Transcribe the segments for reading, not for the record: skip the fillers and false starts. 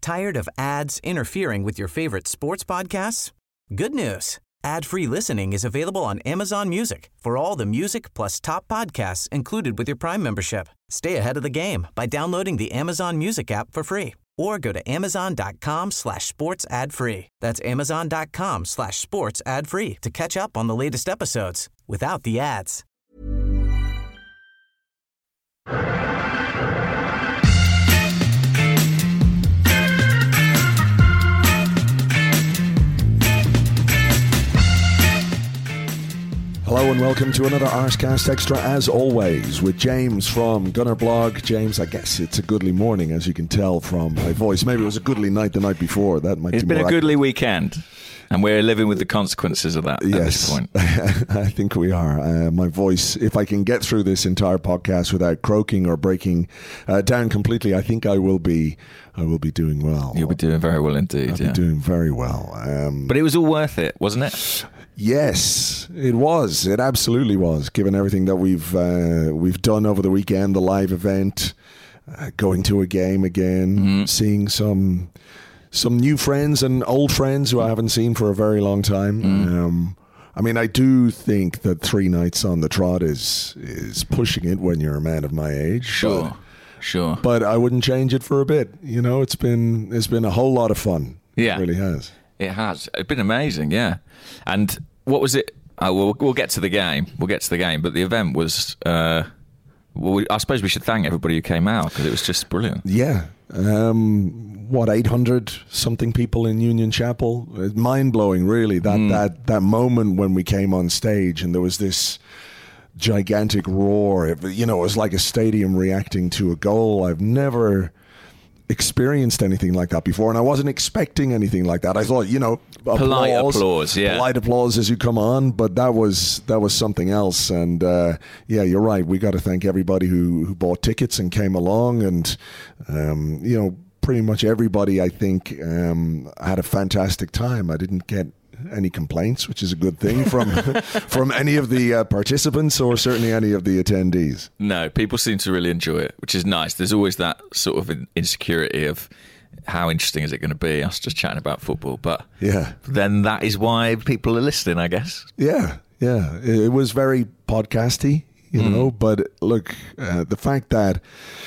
Tired of ads interfering with your favorite sports podcasts? Good news. Ad-free listening is available on Amazon Music for all the music plus top podcasts included with your Prime membership. Stay ahead of the game by downloading the Amazon Music app for free or go to amazon.com/sports ad free. That's amazon.com/sports ad free to catch up on the latest episodes without the ads. Hello and welcome to another Arsecast Extra, as always, with James from Gunner Blog. James, I guess it's a goodly morning, as you can tell from my voice. Maybe it was a goodly night the night before. That might. It's been a goodly weekend, and we're living with the consequences of that at this point. I think we are. My voice, if I can get through this entire podcast without croaking or breaking down completely, I think I will be doing well. You'll be doing very well indeed. I'll be doing very well. But it was all worth it, wasn't it? Yes, it was. It absolutely was. Given everything that we've done over the weekend, the live event, going to a game again, seeing some new friends and old friends who I haven't seen for a very long time. I mean, I do think that 3 nights on the trot is pushing it when you're a man of my age. Sure. But I wouldn't change it for a bit. You know, it's been a whole lot of fun. Yeah, it really has. It has. It's been amazing. Yeah. And what was it? We'll get to the game. But the event was. I suppose we should thank everybody who came out because it was just brilliant. Yeah. 800 something people in Union Chapel? Mind blowing, really. That moment when we came on stage and there was this gigantic roar. It was like a stadium reacting to a goal. I've never experienced anything like that before, and I wasn't expecting anything like that. I thought, polite applause, polite applause as you come on, but that was something else. And you're right. We got to thank everybody who bought tickets and came along, and pretty much everybody, I think, had a fantastic time. I didn't get any complaints, which is a good thing from any of the participants or certainly any of the attendees. No, people seem to really enjoy it, which is nice. There's always that sort of insecurity of how interesting is it going to be, us just chatting about football. But then that is why people are listening, I guess. Yeah. It was very podcasty, but look, the fact that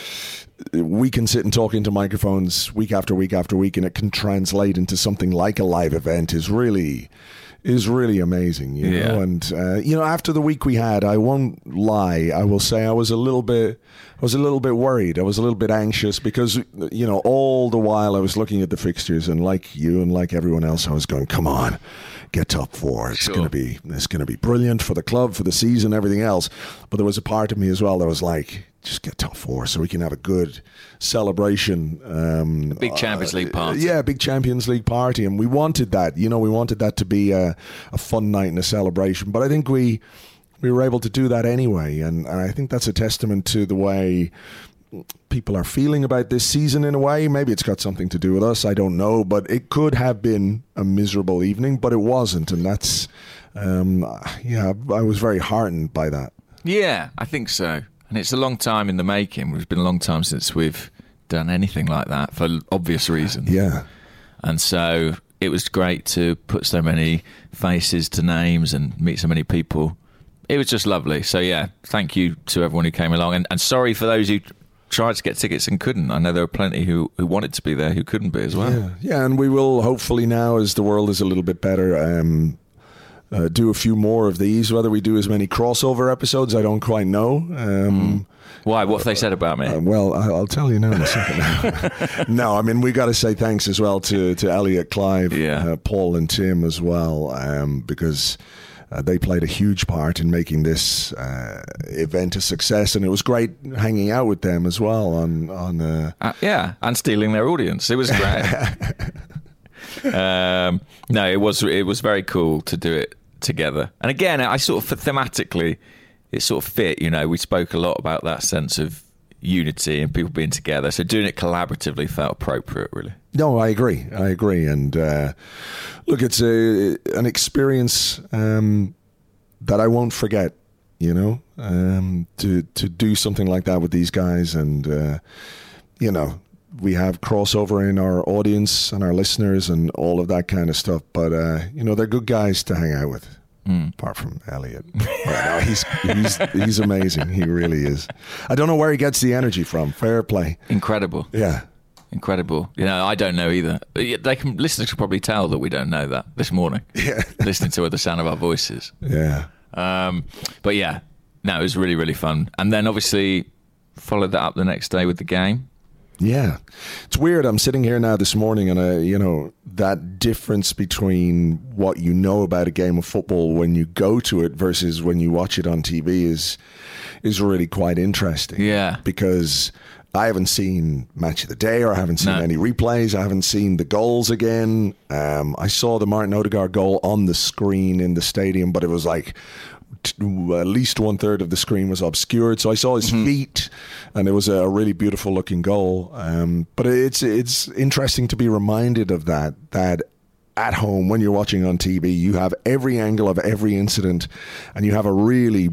we can sit and talk into microphones week after week after week, and it can translate into something like a live event is really amazing, you know. And after the week we had, I won't lie, I will say I was a little bit worried. I was a little bit anxious because all the while I was looking at the fixtures, and like you and like everyone else, I was going, come on, get top 4. It's going to be brilliant for the club, for the season, everything else. But there was a part of me as well that was like, just get top 4 so we can have a good celebration. A big Champions League party. Yeah, a big Champions League party. And we wanted that. We wanted that to be a fun night and a celebration. But I think we were able to do that anyway. And I think that's a testament to the way people are feeling about this season in a way. Maybe it's got something to do with us. I don't know. But it could have been a miserable evening, but it wasn't. And that's, I was very heartened by that. Yeah, I think so. And it's a long time in the making. It's been a long time since we've done anything like that for obvious reasons. Yeah. And so it was great to put so many faces to names and meet so many people. It was just lovely. So, yeah, thank you to everyone who came along. And sorry for those who tried to get tickets and couldn't. I know there were plenty who wanted to be there who couldn't be as well. Yeah, and we will hopefully now, as the world is a little bit better, do a few more of these. Whether we do as many crossover episodes, I don't quite know. Why? What have they said about me? Well, I'll tell you now in a second. No, I mean, we got to say thanks as well to Elliot, Clive, Paul and Tim as well, because they played a huge part in making this event a success, and it was great hanging out with them as well and stealing their audience. It was great. No, it was very cool to do it together. And again, I sort of thematically, it sort of fit. We spoke a lot about that sense of unity and people being together. So doing it collaboratively felt appropriate, really. No, I agree. And look, it's an experience that I won't forget. To do something like that with these guys, and we have crossover in our audience and our listeners and all of that kind of stuff. But they're good guys to hang out with. Apart from Elliot, no, he's amazing. He really is. I don't know where he gets the energy from. Fair play. Incredible. Yeah. Incredible. I don't know either. Listeners can probably tell that we don't know that this morning. Yeah. Listening to the sound of our voices. Yeah. But yeah, no, it was really, really fun. And then obviously followed that up the next day with the game. Yeah. It's weird. I'm sitting here now this morning and, that difference between what you know about a game of football when you go to it versus when you watch it on TV is really quite interesting. Yeah. Because I haven't seen Match of the Day or I haven't seen any replays. I haven't seen the goals again. I saw the Martin Odegaard goal on the screen in the stadium, but it was like at least 1/3 of the screen was obscured. So I saw his feet and it was a really beautiful looking goal. But it's interesting to be reminded of that at home when you're watching on TV, you have every angle of every incident and you have a really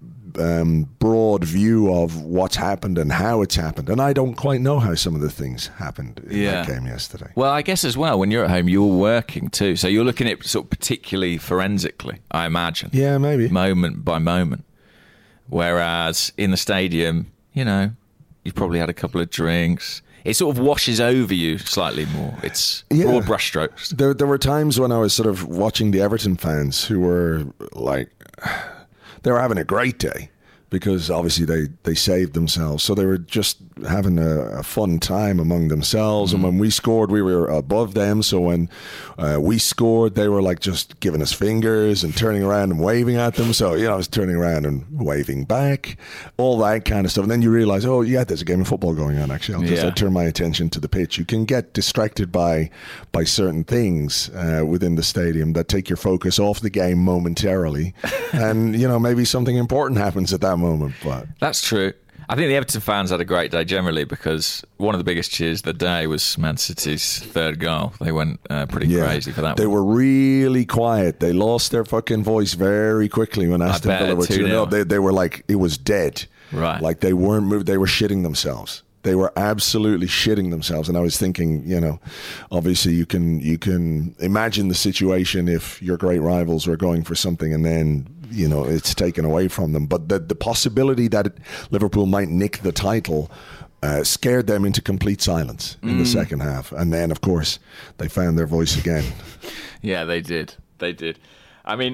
broad view of what's happened and how it's happened. And I don't quite know how some of the things happened in that game yesterday. Well, I guess as well, when you're at home, you're working too. So you're looking at sort of particularly forensically, I imagine. Yeah, maybe. Moment by moment. Whereas in the stadium, you've probably had a couple of drinks. It sort of washes over you slightly more. It's broad brushstrokes. There were times when I was sort of watching the Everton fans who were like... They were having a great day because obviously they saved themselves. So they were just having a fun time among themselves. And when we scored, we were above them. So when we scored, they were like just giving us fingers and turning around and waving at them. So, I was turning around and waving back, all that kind of stuff. And then you realize, oh, yeah, there's a game of football going on, actually. I'll turn my attention to the pitch. You can get distracted by certain things within the stadium that take your focus off the game momentarily. And, maybe something important happens at that moment. But that's true. I think the Everton fans had a great day generally because one of the biggest cheers of the day was Man City's third goal. They went pretty crazy for that They one. were really quiet. They lost their fucking voice very quickly when Aston Villa were 2-0. They were like, it was dead. Right. Like they weren't moved. They were shitting themselves. They were absolutely shitting themselves. And I was thinking, obviously you can imagine the situation if your great rivals were going for something and then, it's taken away from them. But the possibility that Liverpool might nick the title scared them into complete silence in the second half. And then, of course, they found their voice again. Yeah, they did. I mean,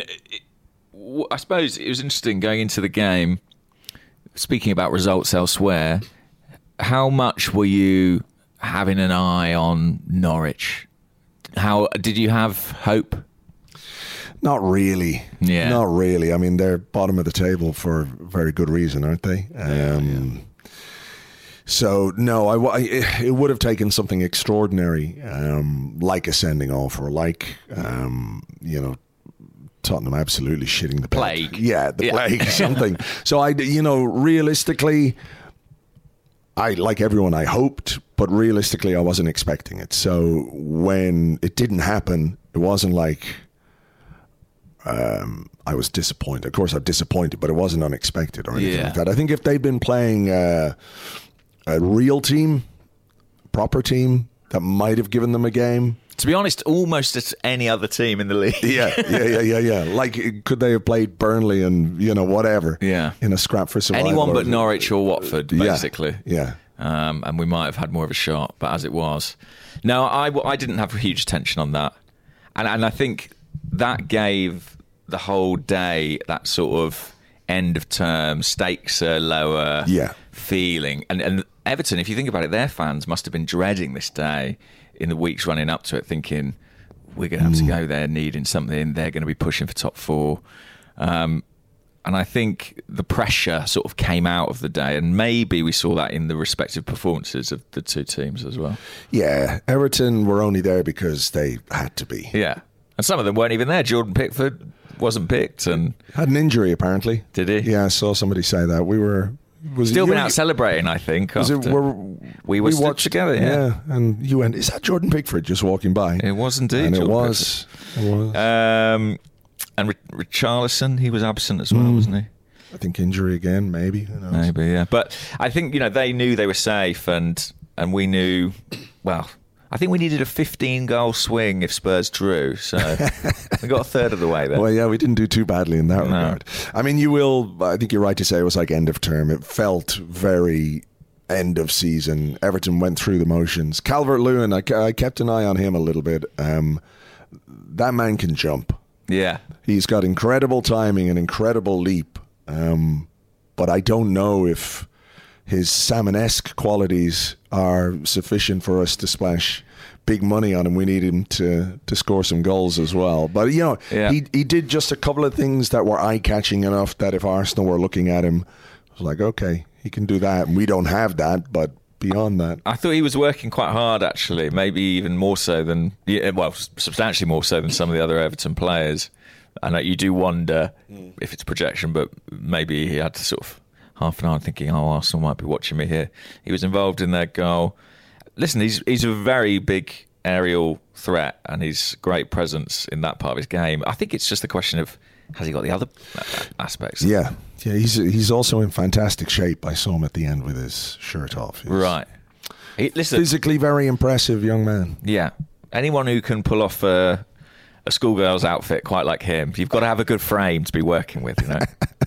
I suppose it was interesting going into the game, speaking about results elsewhere, how much were you having an eye on Norwich? How did you have hope? Not really. Yeah. Not really. I mean, they're bottom of the table for very good reason, aren't they? So, no, it would have taken something extraordinary, like a sending off or like, Tottenham absolutely shitting the bed. Plague. Yeah, the plague, something. So, realistically... like everyone, I hoped, but realistically, I wasn't expecting it. So when it didn't happen, it wasn't like I was disappointed. Of course, I'm disappointed, but it wasn't unexpected or anything like that. I think if they'd been playing a real team, proper team, that might have given them a game. To be honest, almost as any other team in the league. Yeah. Like, could they have played Burnley and, whatever? Yeah. In a scrap for survival? Anyone but Norwich or Watford, basically. Yeah. And we might have had more of a shot, but as it was. No, I didn't have a huge attention on that. And I think that gave the whole day that sort of end of term, stakes are lower feeling. And Everton, if you think about it, their fans must have been dreading this day in the weeks running up to it, thinking we're going to have to go there needing something. They're going to be pushing for top four. And I think the pressure sort of came out of the day, and maybe we saw that in the respective performances of the two teams as well. Yeah, Everton were only there because they had to be. Yeah, and some of them weren't even there. Jordan Pickford wasn't picked and had an injury apparently. Did he? Yeah, I saw somebody say that. We were still been out celebrating, I think. We watched together, yeah. And you went, is that Jordan Pickford just walking by? It was indeed. And it was. And Richarlison, he was absent as well, wasn't he? I think injury again, maybe. Who knows? Maybe, yeah. But I think, they knew they were safe, and and we knew, well, I think we needed a 15-goal swing if Spurs drew, so we got a third of the way there. Well, yeah, we didn't do too badly in that regard. I mean, I think you're right to say it was like end of term. It felt very end of season. Everton went through the motions. Calvert-Lewin, I kept an eye on him a little bit. That man can jump. Yeah. He's got incredible timing and incredible leap. But I don't know if his Salmon-esque qualities are sufficient for us to splash big money on him. We need him to score some goals as well. But, you know, he did just a couple of things that were eye-catching enough that if Arsenal were looking at him, it was like, okay, he can do that. And we don't have that, but beyond that. I thought he was working quite hard, actually, maybe even more so than, substantially more so than some of the other Everton players. And you do wonder if it's projection, but maybe he had to sort of half an hour thinking, Arsenal might be watching me here. He was involved in their goal. Listen, he's a very big aerial threat and he's great presence in that part of his game. I think it's just a question of, has he got the other aspects? Yeah, he's also in fantastic shape. I saw him at the end with his shirt off. Right. Listen, physically very impressive young man. Yeah. Anyone who can pull off a schoolgirl's outfit quite like him, you've got to have a good frame to be working with, you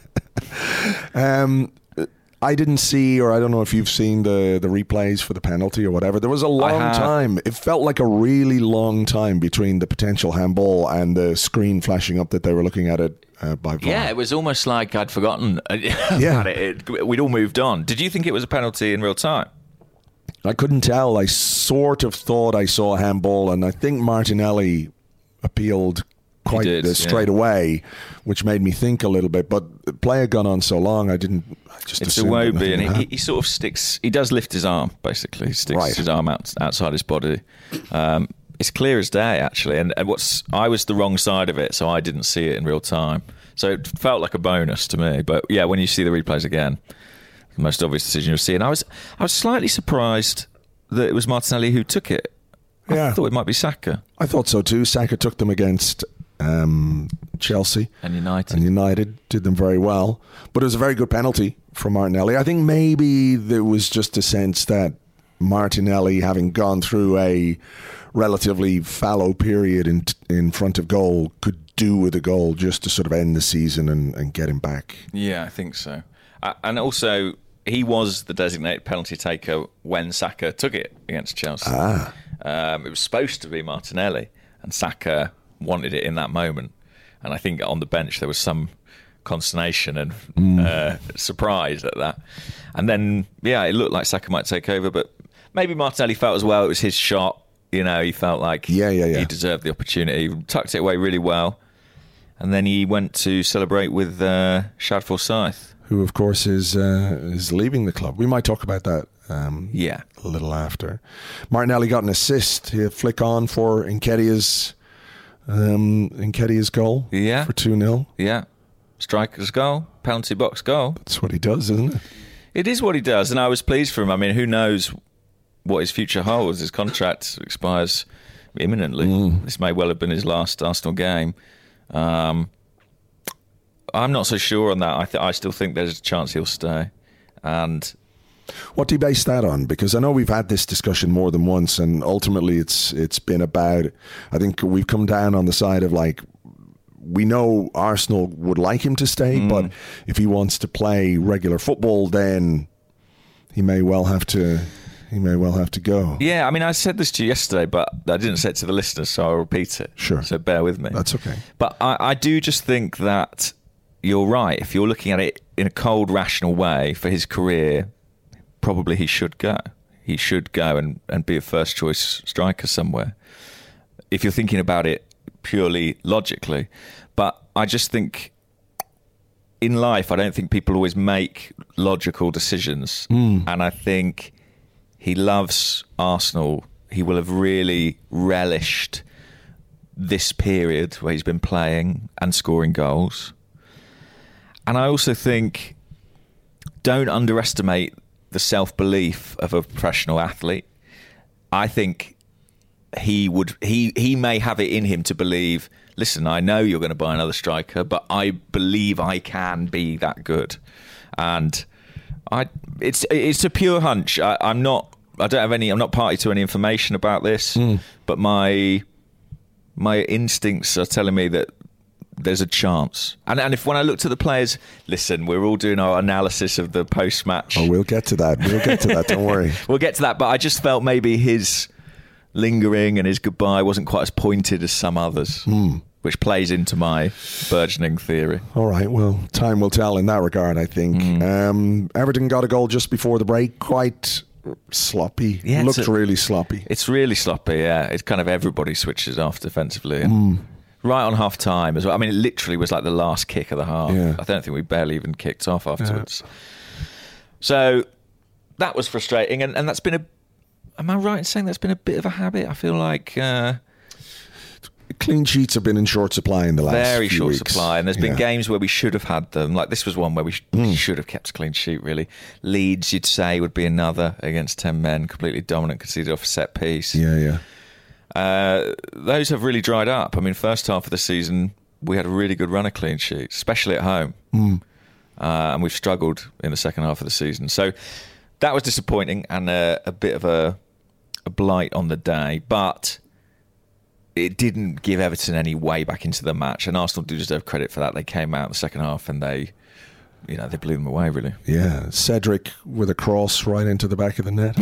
know. I didn't see, or I don't know if you've seen the replays for the penalty or whatever. There was a long time. It felt like a really long time between the potential handball and the screen flashing up that they were looking at it by VAR. Yeah, it was almost like I'd forgotten about it. We'd all moved on. Did you think it was a penalty in real time? I couldn't tell. I sort of thought I saw a handball, and I think Martinelli appealed quite straight away, which made me think a little bit. But the play had gone on so long, it's Iwobi, and he sort of sticks. He does lift his arm, basically. He sticks his arm outside his body. It's clear as day, actually. And I was the wrong side of it, so I didn't see it in real time. So it felt like a bonus to me. But yeah, when you see the replays again, the most obvious decision you'll see. And I was slightly surprised that it was Martinelli who took it. I thought it might be Saka. I thought so too. Saka took them against Chelsea and United did them very well, but it was a very good penalty from Martinelli. I think maybe there was just a sense that Martinelli, having gone through a relatively fallow period in front of goal, could do with a goal just to sort of end the season and get him back. Yeah, I think so. And also, he was the designated penalty taker when Saka took it against Chelsea. It was supposed to be Martinelli, and Saka wanted it in that moment. And I think on the bench there was some consternation and surprise at that. And then, it looked like Saka might take over, but maybe Martinelli felt as well it was his shot. You know, he felt like he deserved the opportunity. He tucked it away really well. And then he went to celebrate with Shad Forsyth, who, of course, is leaving the club. We might talk about that a little after. Martinelli got an assist. He had flick on for Nketiah's goal for 2-0. Yeah. Striker's goal, penalty box goal. That's what he does, isn't it? It is what he does, and I was pleased for him. I mean, who knows what his future holds? His contract expires imminently. This may well have been his last Arsenal game. I'm not so sure on that. I still think there's a chance he'll stay. And what do you base that on? Because I know we've had this discussion more than once, and ultimately it's been about, I think we've come down on the side of like, we know Arsenal would like him to stay, but if he wants to play regular football, then he may well have to go. Yeah, I mean, I said this to you yesterday, but I didn't say it to the listeners, so I'll repeat it. Sure. So bear with me. That's okay. But I do just think that you're right. If you're looking at it in a cold, rational way for his career, probably he should go. He should go and be a first-choice striker somewhere, if you're thinking about it purely logically. But I just think in life, I don't think people always make logical decisions. And I think he loves Arsenal. He will have really relished this period where he's been playing and scoring goals. And I also think, don't underestimate the self-belief of a professional athlete. I think he may have it in him to believe, listen, I know you're going to buy another striker, but I believe I can be that good. And it's a pure hunch. I'm not I'm not party to any information about this, but my instincts are telling me that there's a chance. And if when I looked at the players, listen, we're all doing our analysis of the post-match. Oh, we'll get to that. Don't worry. We'll get to that, but I just felt maybe his lingering and his goodbye wasn't quite as pointed as some others, which plays into my burgeoning theory. All right, well, time will tell in that regard, I think. Everton got a goal just before the break, quite sloppy. Yeah, looked really sloppy. It's really sloppy, yeah. It's kind of everybody switches off defensively. And right on half time as well. I mean, it literally was like the last kick of the half. Yeah. I don't think we barely even kicked off afterwards. So that was frustrating. And that's been am I right in saying that's been a bit of a habit? I feel like clean sheets have been in short supply in the last very few short weeks. supply, and there's been games where we should have had them. Like this was one where we should have kept a clean sheet, really. Leeds, you'd say, would be another against 10 men, completely dominant, conceded off a set piece. Yeah. Those have really dried up. I mean, first half of the season, we had a really good run of clean sheets, especially at home. And we've struggled in the second half of the season. So that was disappointing and a bit of a blight on the day. But it didn't give Everton any way back into the match. And Arsenal do deserve credit for that. They came out in the second half and they blew them away, really. Yeah, Cedric with a cross right into the back of the net.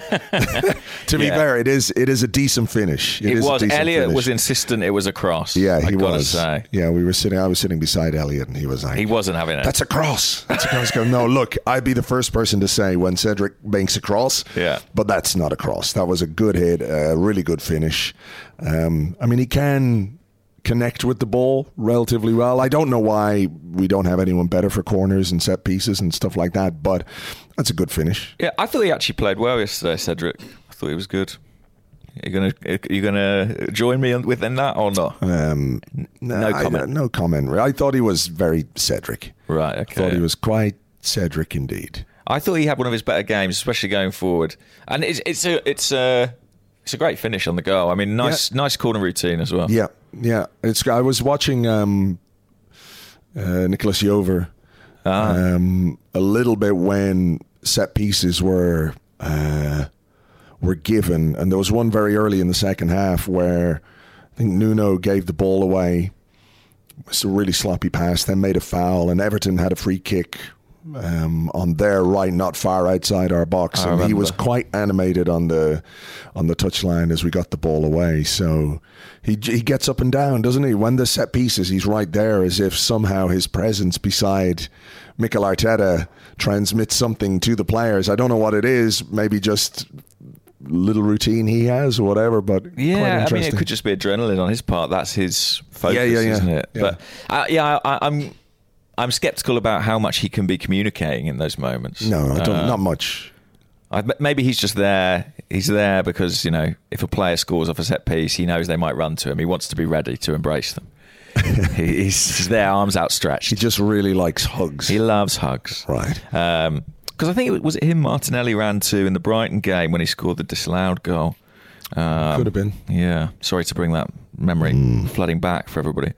To be fair, it is a decent finish. It was. Elliot was insistent it was a cross. Yeah, he was. Say. Yeah, I was sitting beside Elliot, and he was like, he wasn't having it. That's a cross. That's a cross. Go, no, look, I'd be the first person to say when Cedric makes a cross. Yeah, but that's not a cross. That was a good hit, a really good finish. I mean, he can connect with the ball relatively well. I don't know why we don't have anyone better for corners and set pieces and stuff like that, but that's a good finish. Yeah, I thought he actually played well yesterday, Cedric. I thought he was good. Are you gonna join me within that or not? No comment. No comment. I thought he was very Cedric. Right. Okay. I thought he was quite Cedric indeed. I thought he had one of his better games, especially going forward. And it's a great finish on the goal. I mean, nice corner routine as well. Yeah. I was watching Nicholas Jover a little bit when set pieces were given, and there was one very early in the second half where I think Nuno gave the ball away. It was a really sloppy pass, then made a foul, and Everton had a free kick on their right, not far outside our box, and he was quite animated on the touchline as we got the ball away. So he gets up and down, doesn't he? When the set pieces, he's right there, as if somehow his presence beside Mikel Arteta transmits something to the players. I don't know what it is. Maybe just little routine he has or whatever. But yeah, I mean, it could just be adrenaline on his part. That's his focus, isn't it? Yeah. But I'm sceptical about how much he can be communicating in those moments. No, I don't. Not much. Maybe he's just there. He's there because, if a player scores off a set piece, he knows they might run to him. He wants to be ready to embrace them. He's there, arms outstretched. He just really likes hugs. He loves hugs. Right. Because I think was it him Martinelli ran to in the Brighton game when he scored the disallowed goal. Could have been. Yeah. Sorry to bring that memory flooding back for everybody.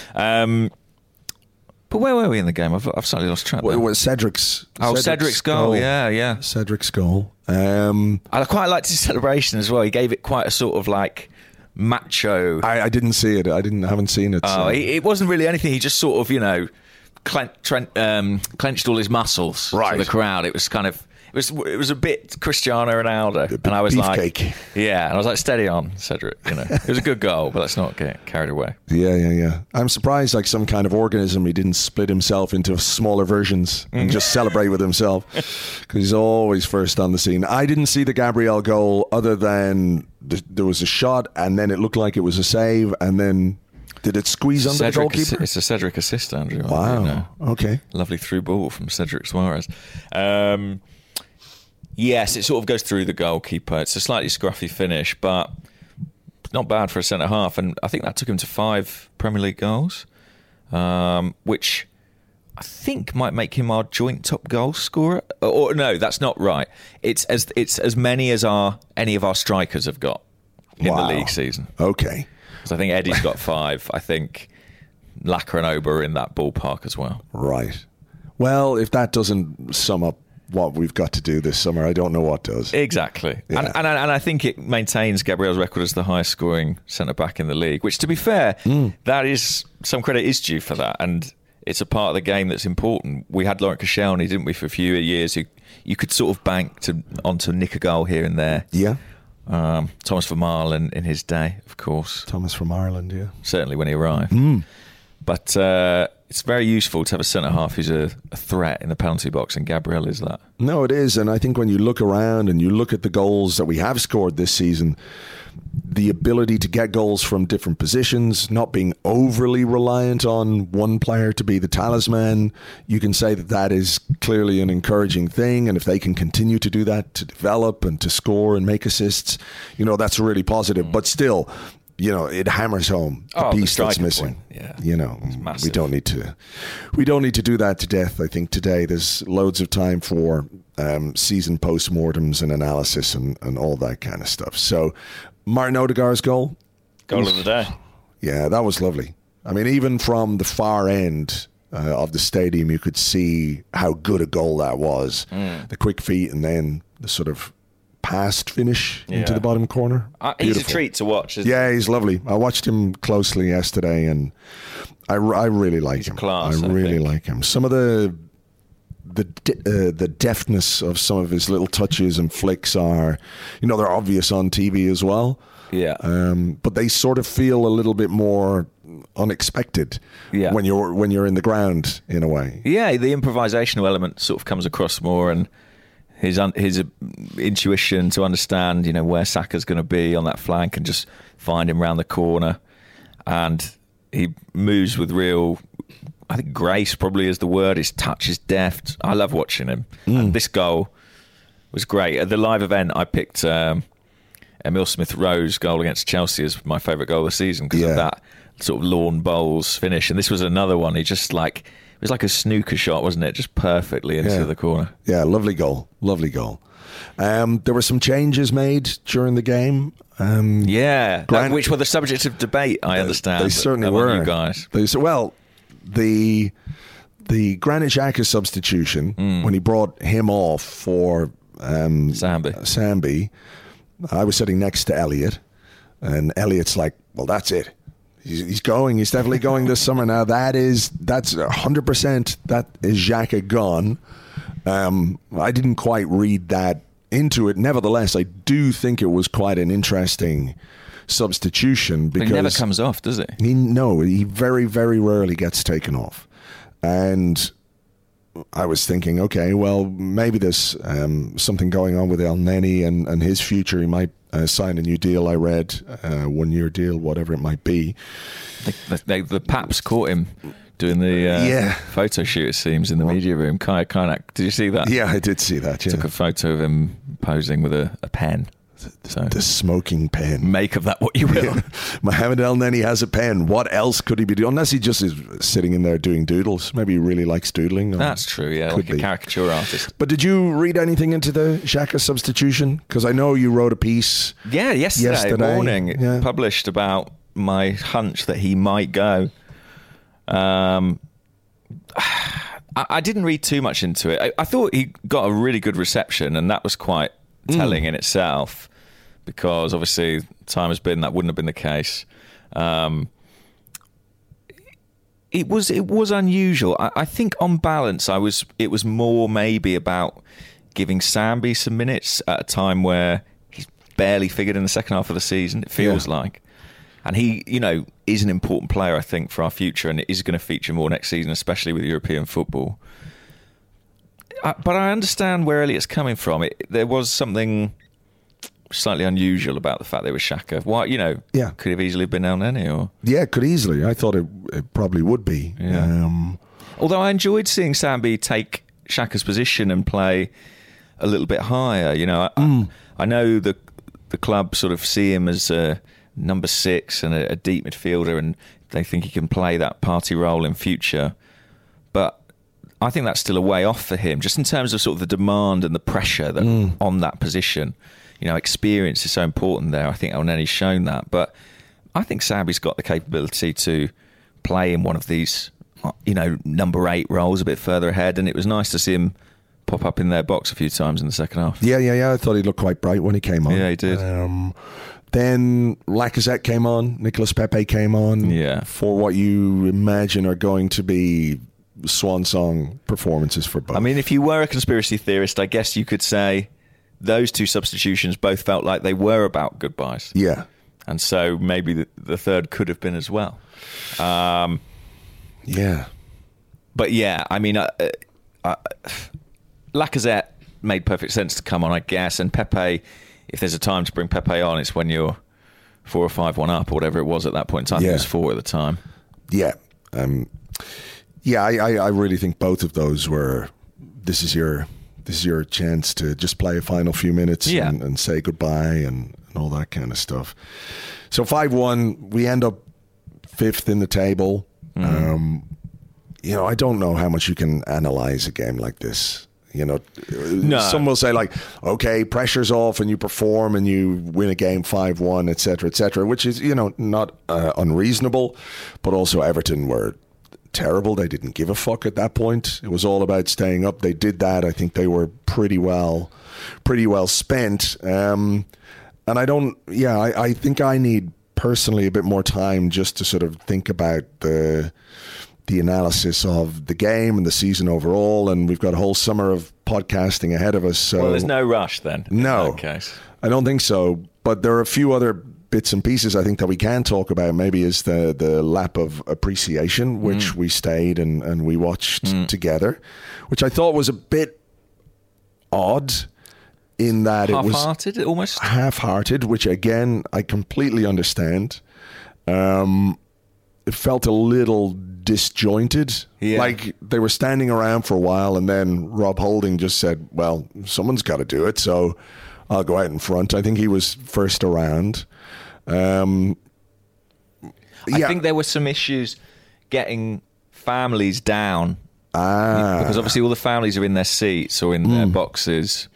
But where were we in the game? I've slightly lost track. Well, it was Cedric's goal. Yeah. Cedric's goal. I quite liked his celebration as well. He gave it quite a sort of like macho. I didn't see it. I haven't seen it. Oh, it wasn't really anything. He just sort of, clenched all his muscles to the crowd. It was kind of. It was a bit Cristiano Ronaldo, and I was beefcake. Like, yeah, and I was like, steady on, Cedric. It was a good goal, but let's not get carried away. Yeah. I'm surprised, like some kind of organism, he didn't split himself into smaller versions and just celebrate with himself, because he's always first on the scene. I didn't see the Gabriel goal other than there was a shot, and then it looked like it was a save, and then. Did it squeeze under the goalkeeper? It's a Cedric assist, Andrew. Wow. Okay. Lovely through ball from Cedric Suarez. Yes, it sort of goes through the goalkeeper. It's a slightly scruffy finish, but not bad for a centre-half. And I think that took him to 5 Premier League goals, which I think might make him our joint top goal scorer. Or no, that's not right. It's as many as any of our strikers have got in the league season. Okay. So I think Eddie's got 5. I think Laka and Oba are in that ballpark as well. Right. Well, if that doesn't sum up what we've got to do this summer, I don't know what does. Exactly. Yeah. And I think it maintains Gabriel's record as the highest scoring centre-back in the league, which, to be fair, that is some credit is due for that. And it's a part of the game that's important. We had Laurent Koscielny, didn't we, for a few years, who you could sort of bank onto nick a goal here and there. Yeah. Thomas Vermaelen in his day, of course. Thomas from Ireland, yeah. Certainly when he arrived. But it's very useful to have a centre-half who's a threat in the penalty box, and Gabriel is that. No, it is. And I think when you look around and you look at the goals that we have scored this season, the ability to get goals from different positions, not being overly reliant on one player to be the talisman, you can say that is clearly an encouraging thing. And if they can continue to do that, to develop and to score and make assists, that's really positive. But still, it hammers home the piece that's missing. Yeah. We don't need to do that to death. I think today there's loads of time for season postmortems and analysis and all that kind of stuff. So Martin Odegaard's goal of the day. Yeah, that was lovely. I mean, even from the far end of the stadium, you could see how good a goal that was. The quick feet and then the sort of past finish into the bottom corner. He's a treat to watch, isn't he? He's lovely. I watched him closely yesterday, and I really like him. Class, I really like him. Some of the deftness of some of his little touches and flicks are, they're obvious on TV as well. Yeah. But they sort of feel a little bit more unexpected when you're in the ground in a way. Yeah, the improvisational element sort of comes across more, and his intuition to understand, where Saka's going to be on that flank and just find him round the corner. And he moves with real, I think grace probably is the word. His touch is deft. I love watching him. And this goal was great. At the live event, I picked Emile Smith-Rowe's goal against Chelsea as my favourite goal of the season because of that sort of lawn bowls finish. And this was another one. He just it was like a snooker shot, wasn't it? Just perfectly into the corner. Yeah, lovely goal. Lovely goal. There were some changes made during the game. Which were the subject of debate, I understand. They certainly were. You guys. The Granit Xhaka substitution, when he brought him off for Sambi, I was sitting next to Elliot, and Elliot's like, well, that's it. He's going. He's definitely going this summer now. That's 100%. That is Xhaka gone. I didn't quite read that into it. Nevertheless, I do think it was quite an interesting substitution because he never comes off, does it? He very, very rarely gets taken off. And I was thinking, okay, well, maybe there's something going on with El Neni and his future. He might sign a new deal, I read, 1-year deal, whatever it might be. The Paps caught him doing the photo shoot, it seems, in the media room. Kaya Kainak, did you see that? Yeah, I did see that. Took a photo of him posing with a pen. So the smoking pen. Make of that what you will. Mohamed El Neni has a pen. What else could he be doing? Unless he just is sitting in there doing doodles. Maybe he really likes doodling. That's true, yeah. Like a caricature artist. But did you read anything into the Xhaka substitution? Because I know you wrote a pice. Yeah, yesterday morning. Published about my hunch that he might go. I didn't read too much into it. I thought he got a really good reception, and that was quite telling in itself, because obviously time has been that wouldn't have been the case. It was unusual. I think on balance, it was more maybe about giving Sambi some minutes at a time where he's barely figured in the second half of the season. It feels like. And he, is an important player, I think, for our future, and it is going to feature more next season, especially with European football. But I understand where Elliot's coming from. There was something slightly unusual about the fact that it was Xhaka. Why, could have easily been El Neni, or could easily. I thought it probably would be. Yeah. Although I enjoyed seeing Sambi take Xhaka's position and play a little bit higher. I know the club sort of see him as a number 6 and a deep midfielder, and they think he can play that party role in future. But I think that's still a way off for him, just in terms of sort of the demand and the pressure that on that position. Experience is so important there. I think El Neni's shown that. But I think Sambi's got the capability to play in one of these, number 8 roles a bit further ahead. And it was nice to see him pop up in their box a few times in the second half. Yeah. I thought he looked quite bright when he came on. Yeah, he did. Then Lacazette came on. Nicolas Pepe came on. Yeah. For what you imagine are going to be swan song performances for both. I mean, if you were a conspiracy theorist, I guess you could say those two substitutions both felt like they were about goodbyes. Yeah. And so maybe the third could have been as well. Yeah. But yeah, I mean, Lacazette made perfect sense to come on, I guess. And Pepe, if there's a time to bring Pepe on, it's when you're 4 or 5-1 up or whatever it was at that point in time. Yeah. It was 4 at the time. Yeah. I really think both of those were, this is your chance to just play a final few minutes and say goodbye and all that kind of stuff. So 5-1, we end up 5th in the table. I don't know how much you can analyze a game like this. Some will say like, okay, pressure's off and you perform and you win a game 5-1, etc., which is, not unreasonable, but also Everton were terrible. They didn't give a fuck at that point. It was all about staying up. They did that. I think they were pretty well spent. And I think I need personally a bit more time just to sort of think about the analysis of the game and the season overall, and we've got a whole summer of podcasting ahead of us. So there's no rush then. No, in that case. I don't think so. But there are a few other bits and pieces I think that we can talk about. Maybe is the lap of appreciation, which we stayed and we watched together, which I thought was a bit odd. In that it was half-hearted, almost half-hearted, which again I completely understand. It felt a little disjointed. Yeah. Like they were standing around for a while and then Rob Holding just said, well, someone's got to do it, so I'll go out in front. I think he was first around. I think there were some issues getting families down. Because obviously all the families are in their seats or in their boxes.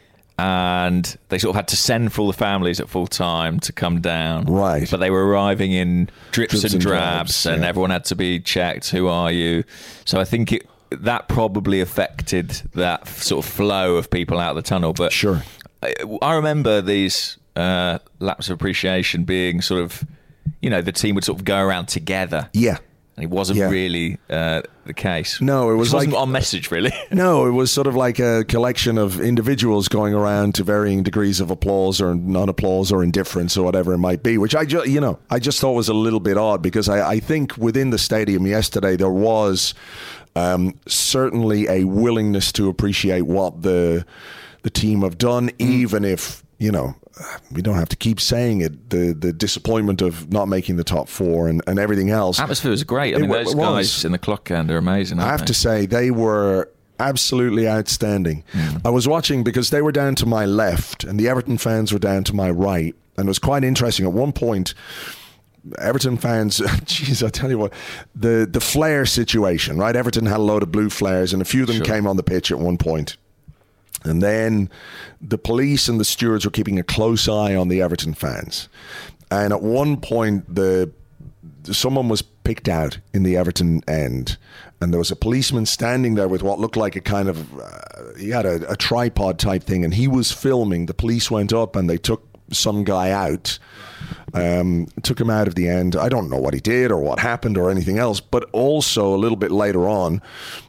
And they sort of had to send for all the families at full time to come down. Right. But they were arriving in drips and drabs, and everyone had to be checked. Who are you? So I think that probably affected that sort of flow of people out of the tunnel. But sure. I remember these laps of appreciation being sort of, the team would sort of go around together. Yeah. And it wasn't really the case. No, it wasn't on message, really. No, it was sort of like a collection of individuals going around to varying degrees of applause or non-applause or indifference or whatever it might be, which I just thought was a little bit odd because I think within the stadium yesterday there was certainly a willingness to appreciate what the team have done, even if, we don't have to keep saying it, the disappointment of not making the top 4 and everything else. Atmosphere was great. I mean, those guys in the clock end are amazing. I have to say, they were absolutely outstanding. I was watching because they were down to my left and the Everton fans were down to my right. And it was quite interesting. At one point, Everton fans, geez, I tell you what, the flare situation, right? Everton had a load of blue flares and a few of them came on the pitch at one point. And then the police and the stewards were keeping a close eye on the Everton fans. And at one point, someone was picked out in the Everton end. And there was a policeman standing there with what looked like a kind of, he had a tripod type thing. And he was filming. The police went up and they took some guy out. Took him out of the end. I don't know what he did or what happened or anything else. But also a little bit later on,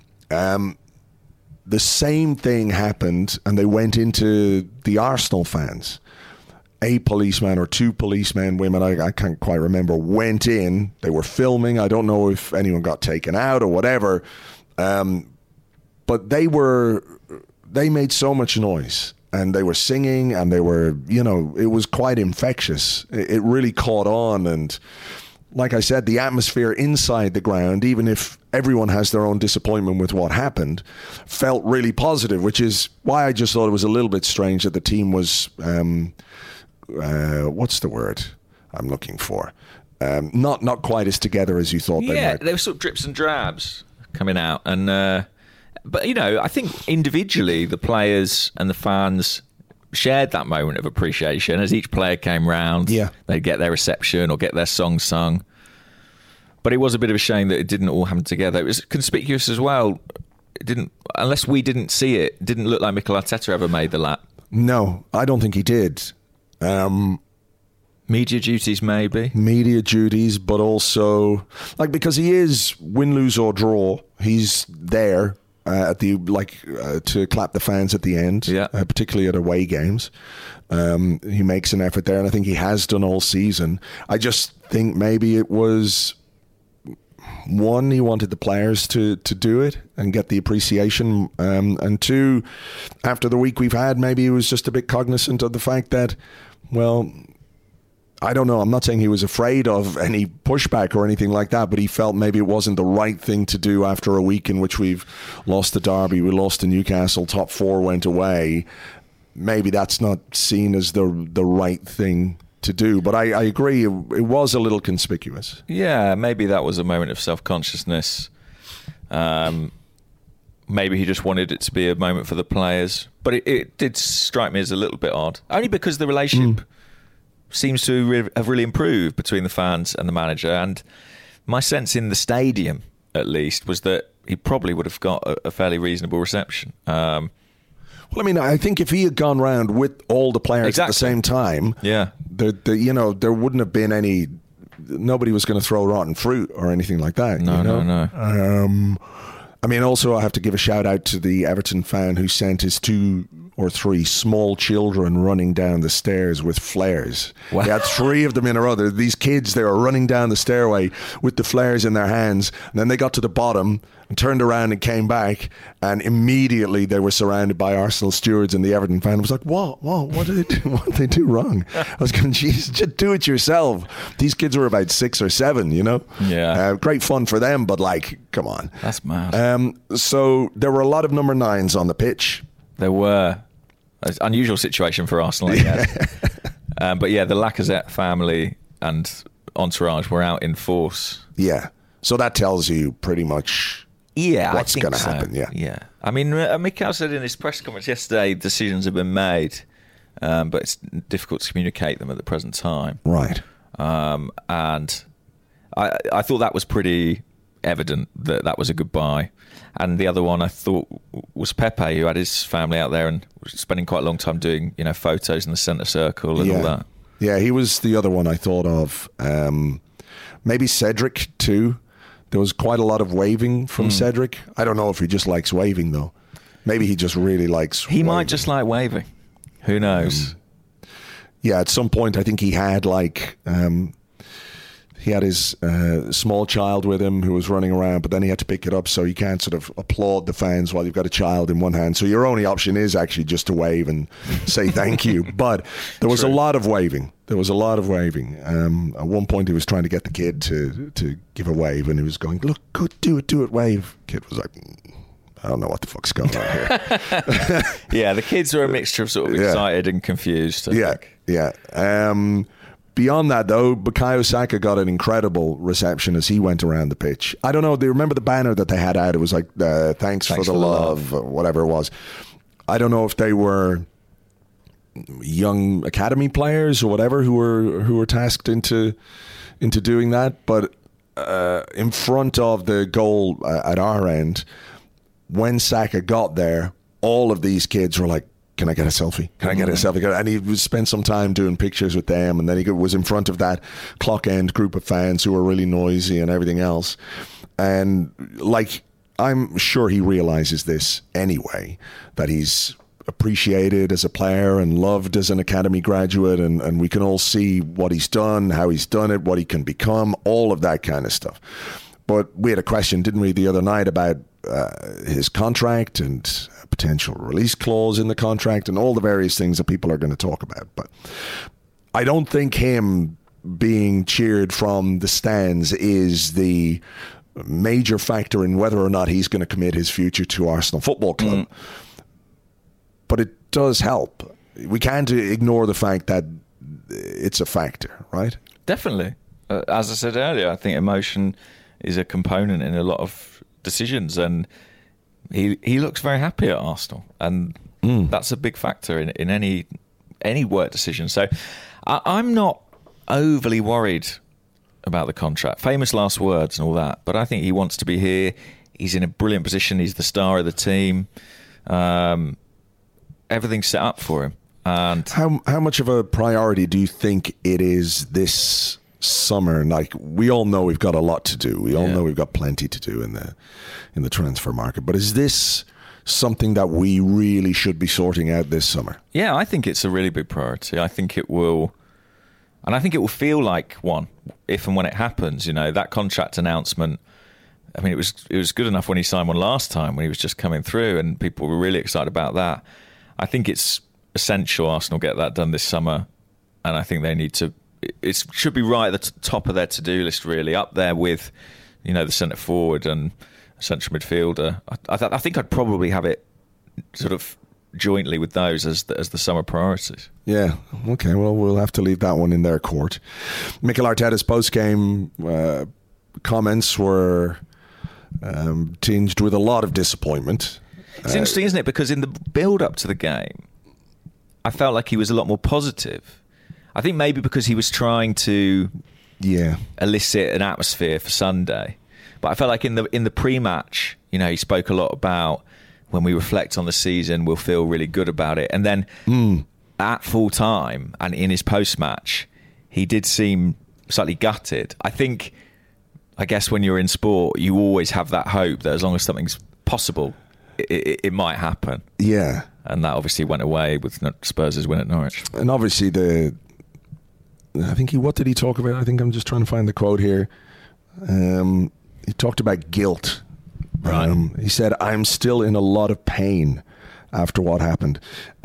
the same thing happened, and they went into the Arsenal fans. A policeman or 2 policemen, women, I can't quite remember, went in. They were filming. I don't know if anyone got taken out or whatever. But they made so much noise, and they were singing, and they were, it was quite infectious. It really caught on, and like I said, the atmosphere inside the ground, even if everyone has their own disappointment with what happened, felt really positive, which is why I just thought it was a little bit strange that the team was, what's the word I'm looking for? Not quite as together as you thought they might. Yeah, there were sort of drips and drabs coming out. And but, I think individually the players and the fans shared that moment of appreciation as each player came round. Yeah. They'd get their reception or get their song sung. But it was a bit of a shame that it didn't all happen together. It was conspicuous as well. unless we didn't see it, didn't look like Mikel Arteta ever made the lap. No, I don't think he did. Media duties, maybe. Media duties, but also because he is win, lose or draw. He's there at the to clap the fans at the end, particularly at away games. He makes an effort there, and I think he has done all season. I just think maybe it was one, he wanted the players to do it and get the appreciation, and two, after the week we've had, maybe he was just a bit cognizant of the fact that, well, I don't know, I'm not saying he was afraid of any pushback or anything like that, but he felt maybe it wasn't the right thing to do after a week in which we've lost to Derby, we lost to Newcastle, top four went away. Maybe that's not seen as the right thing to do, but I agree, it was a little conspicuous. Yeah, maybe that was a moment of self-consciousness. Maybe he just wanted it to be a moment for the players, but it did strike me as a little bit odd, only because the relationship seems to have really improved between the fans and the manager, and my sense in the stadium, at least, was that he probably would have got a fairly reasonable reception. Well, I mean, I think if he had gone round with all the players at the same time, there wouldn't have been any. Nobody was going to throw rotten fruit or anything like that. No. I mean, also I have to give a shout out to the Everton fan who sent his 2 or 3 small children running down the stairs with flares. Wow. He had 3 of them in a row. These kids, they were running down the stairway with the flares in their hands. And then they got to the bottom and turned around and came back. And immediately they were surrounded by Arsenal stewards, and the Everton fan was like, what did they do? What did they do wrong? I was going, geez, just do it yourself. These kids were about 6 or 7, you know? Yeah. Great fun for them, but come on. That's mad. So there were a lot of number 9s on the pitch. There were. It's an unusual situation for Arsenal, I guess. But yeah, the Lacazette family and entourage were out in force. Yeah. So that tells you pretty much what's going to happen. Yeah. I mean, Mikel said in his press conference yesterday decisions have been made, but it's difficult to communicate them at the present time. Right. And I thought that was pretty evident that was a goodbye. And the other one I thought was Pepe, who had his family out there and was spending quite a long time doing, photos in the centre circle and all that. Yeah, he was the other one I thought of. Maybe Cedric too. There was quite a lot of waving from Cedric. I don't know if he just likes waving though. Maybe he just really likes He might just like waving. Who knows? Yeah, at some point I think he had he had his small child with him who was running around, but then he had to pick it up, so you can't sort of applaud the fans while you've got a child in one hand. So your only option is actually just to wave and say thank you. But there was a lot of waving. At one point he was trying to get the kid to give a wave, and he was going, look, good, do it, wave. Kid was like, I don't know what the fuck's going on here. Yeah, the kids were a mixture of sort of excited and confused. I think. Beyond that, though, Bukayo Saka got an incredible reception as he went around the pitch. I don't know, do you remember the banner that they had out? It was like, thanks for the love, or whatever it was. I don't know if they were young academy players or whatever who were tasked into doing that, but in front of the goal at our end, when Saka got there, all of these kids were like, can I get a selfie? Can I get a selfie? And he spent some time doing pictures with them, and then he was in front of that clock end group of fans who were really noisy and everything else. And I'm sure he realizes this anyway, that he's appreciated as a player and loved as an academy graduate, and we can all see what he's done, how he's done it, what he can become, all of that kind of stuff. But we had a question, didn't we, the other night about his contract and potential release clause in the contract and all the various things that people are going to talk about. But I don't think him being cheered from the stands is the major factor in whether or not he's going to commit his future to Arsenal Football Club. But it does help. We can't ignore the fact that it's a factor, right? Definitely. As I said earlier, I think emotion is a component in a lot of decisions, and he looks very happy at Arsenal, and that's a big factor in any work decision. So I'm not overly worried about the contract. Famous last words and all that, but I think he wants to be here. He's in a brilliant position. He's the star of the team. Everything's set up for him. And how much of a priority do you think it is this summer? Like, we all know we've got a lot to do. We all know we've got plenty to do in the transfer market. But is this something that we really should be sorting out this summer? Yeah, I think it's a really big priority. I think it will, and I think it will feel like one if and when it happens. You know, that contract announcement. I mean, it was good enough when he signed one last time when he was just coming through, and people were really excited about that. I think it's essential Arsenal get that done this summer, and I think they need to. It should be right at the top of their to-do list, really, up there with, you know, the centre forward and central midfielder. I think I'd probably have it sort of jointly with those as the summer priorities. Yeah, okay, well, we'll have to leave that one in their court. Mikel Arteta's post-game comments were tinged with a lot of disappointment. It's interesting, isn't it? Because in the build-up to the game, I felt like he was a lot more positive. I think maybe because he was trying to elicit an atmosphere for Sunday. But I felt like in the pre-match, you know, he spoke a lot about when we reflect on the season, we'll feel really good about it. And then at full time and in his post-match, he did seem slightly gutted. I guess when you're in sport, you always have that hope that as long as something's possible, it might happen. Yeah. And that obviously went away with Spurs' win at Norwich. And obviously what did he talk about? I think I'm just trying to find the quote here. He talked about guilt. Right. He said, "I'm still in a lot of pain after what happened."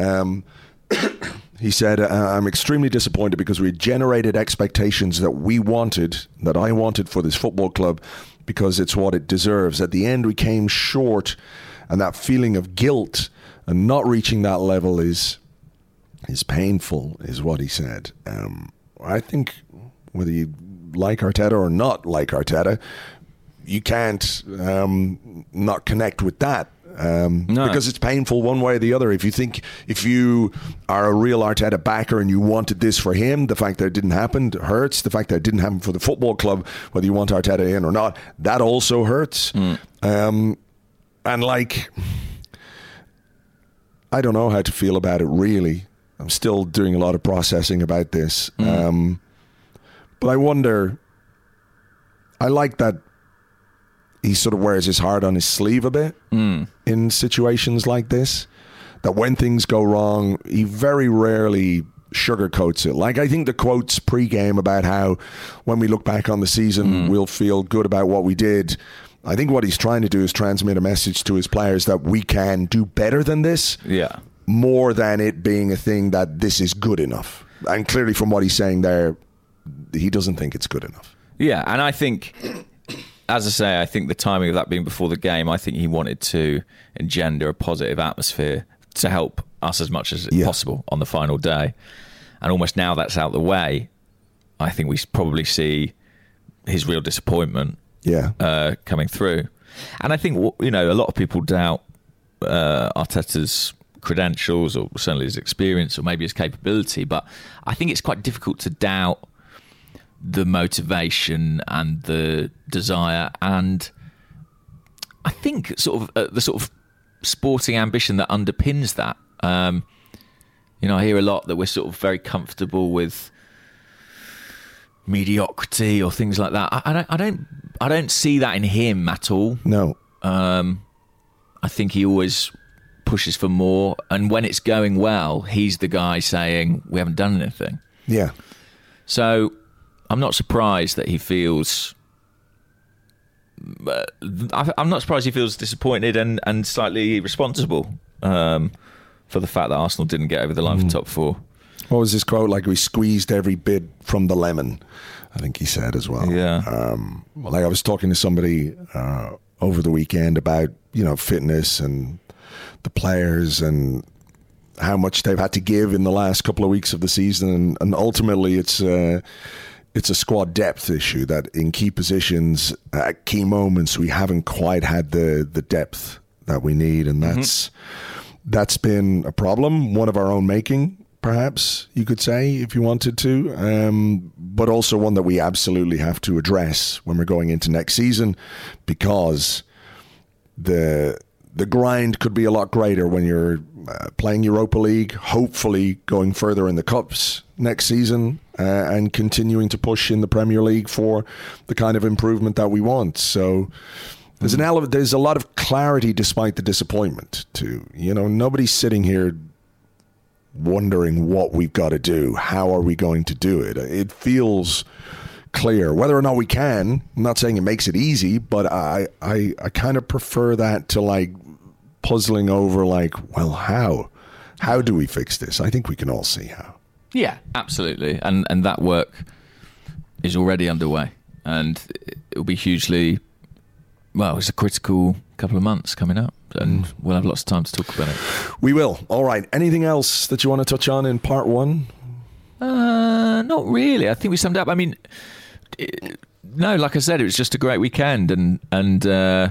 He said, "I'm extremely disappointed because we generated expectations that I wanted for this football club because it's what it deserves. At the end, we came short, and that feeling of guilt and not reaching that level is painful," is what he said. I think whether you like Arteta or not like Arteta, you can't not connect with that. No. Because it's painful one way or the other. If you are a real Arteta backer and you wanted this for him, the fact that it didn't happen hurts. The fact that it didn't happen for the football club, whether you want Arteta in or not, that also hurts. And like, I don't know how to feel about it, really. I'm still doing a lot of processing about this. But I wonder, I like that he sort of wears his heart on his sleeve a bit in situations like this. That when things go wrong, he very rarely sugarcoats it. Like, I think the quotes pre-game about how when we look back on the season, we'll feel good about what we did. I think what he's trying to do is transmit a message to his players that we can do better than this. Yeah. More than it being a thing that this is good enough. And clearly from what he's saying there, he doesn't think it's good enough. Yeah, and I think, as I say, I think the timing of that being before the game, I think he wanted to engender a positive atmosphere to help us as much as possible on the final day. And almost now that's out the way, I think we probably see his real disappointment coming through. And I think, you know, a lot of people doubt Arteta's credentials or certainly his experience or maybe his capability, but I think it's quite difficult to doubt the motivation and the desire, and I think sort of the sort of sporting ambition that underpins that. You know, I hear a lot that we're sort of very comfortable with mediocrity or things like that. I don't see that in him at all. No. I think he always pushes for more, and when it's going well, he's the guy saying we haven't done anything. Yeah. So I'm not surprised that he feels. I'm not surprised he feels disappointed and slightly responsible for the fact that Arsenal didn't get over the line for top four. What was his quote? Like, we squeezed every bit from the lemon, I think he said as well. Yeah. Like, I was talking to somebody over the weekend about, you know, fitness and the players and how much they've had to give in the last couple of weeks of the season, and ultimately it's a squad depth issue, that in key positions at key moments we haven't quite had the depth that we need, and that's been a problem, one of our own making, perhaps you could say, if you wanted to, but also one that we absolutely have to address when we're going into next season, because the grind could be a lot greater when you're playing Europa League, hopefully going further in the Cups next season, and continuing to push in the Premier League for the kind of improvement that we want. So there's a lot of clarity despite the disappointment too. You know, nobody's sitting here wondering what we've got to do. How are we going to do it? It feels clear. Whether or not we can, I'm not saying it makes it easy, but I kind of prefer that to like puzzling over like, well, how do we fix this? I think we can all see how. Yeah, absolutely. And that work is already underway, and it will be hugely, well, it's a critical couple of months coming up, and we'll have lots of time to talk about it. We will. All right. Anything else that you want to touch on in part one? Not really. I think we summed up. I mean, no, like I said, it was just a great weekend, and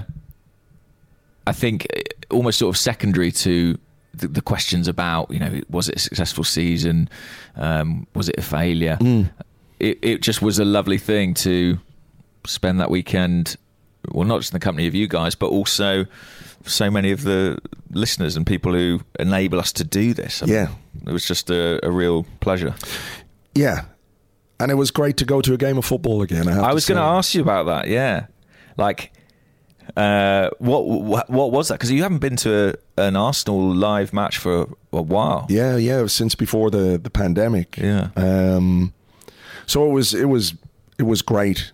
I think almost sort of secondary to the questions about, you know, was it a successful season? Was it a failure? It just was a lovely thing to spend that weekend, well, not just in the company of you guys, but also so many of the listeners and people who enable us to do this. I mean, it was just a real pleasure. Yeah. And it was great to go to a game of football again. I was going to ask you about that. Yeah. Like, what was that? Because you haven't been to an Arsenal live match for a while. Yeah, since before the pandemic. Yeah. So it was great.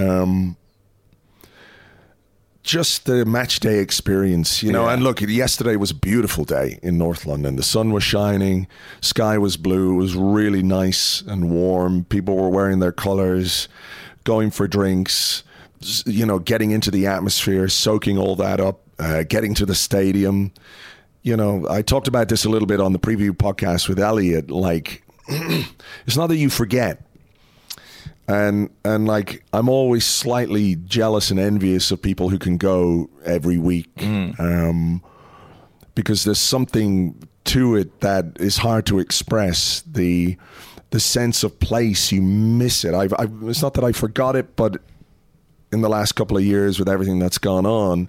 Just the match day experience, you know. Yeah. And look, yesterday was a beautiful day in North London. The sun was shining, sky was blue. It was really nice and warm. People were wearing their colours, going for drinks, you know, getting into the atmosphere, soaking all that up, getting to the stadium. You know, I talked about this a little bit on the preview podcast with Elliot. Like, it's not that you forget. And like, I'm always slightly jealous and envious of people who can go every week, because there's something to it that is hard to express. The sense of place, you miss it. It's not that I forgot it, but in the last couple of years with everything that's gone on,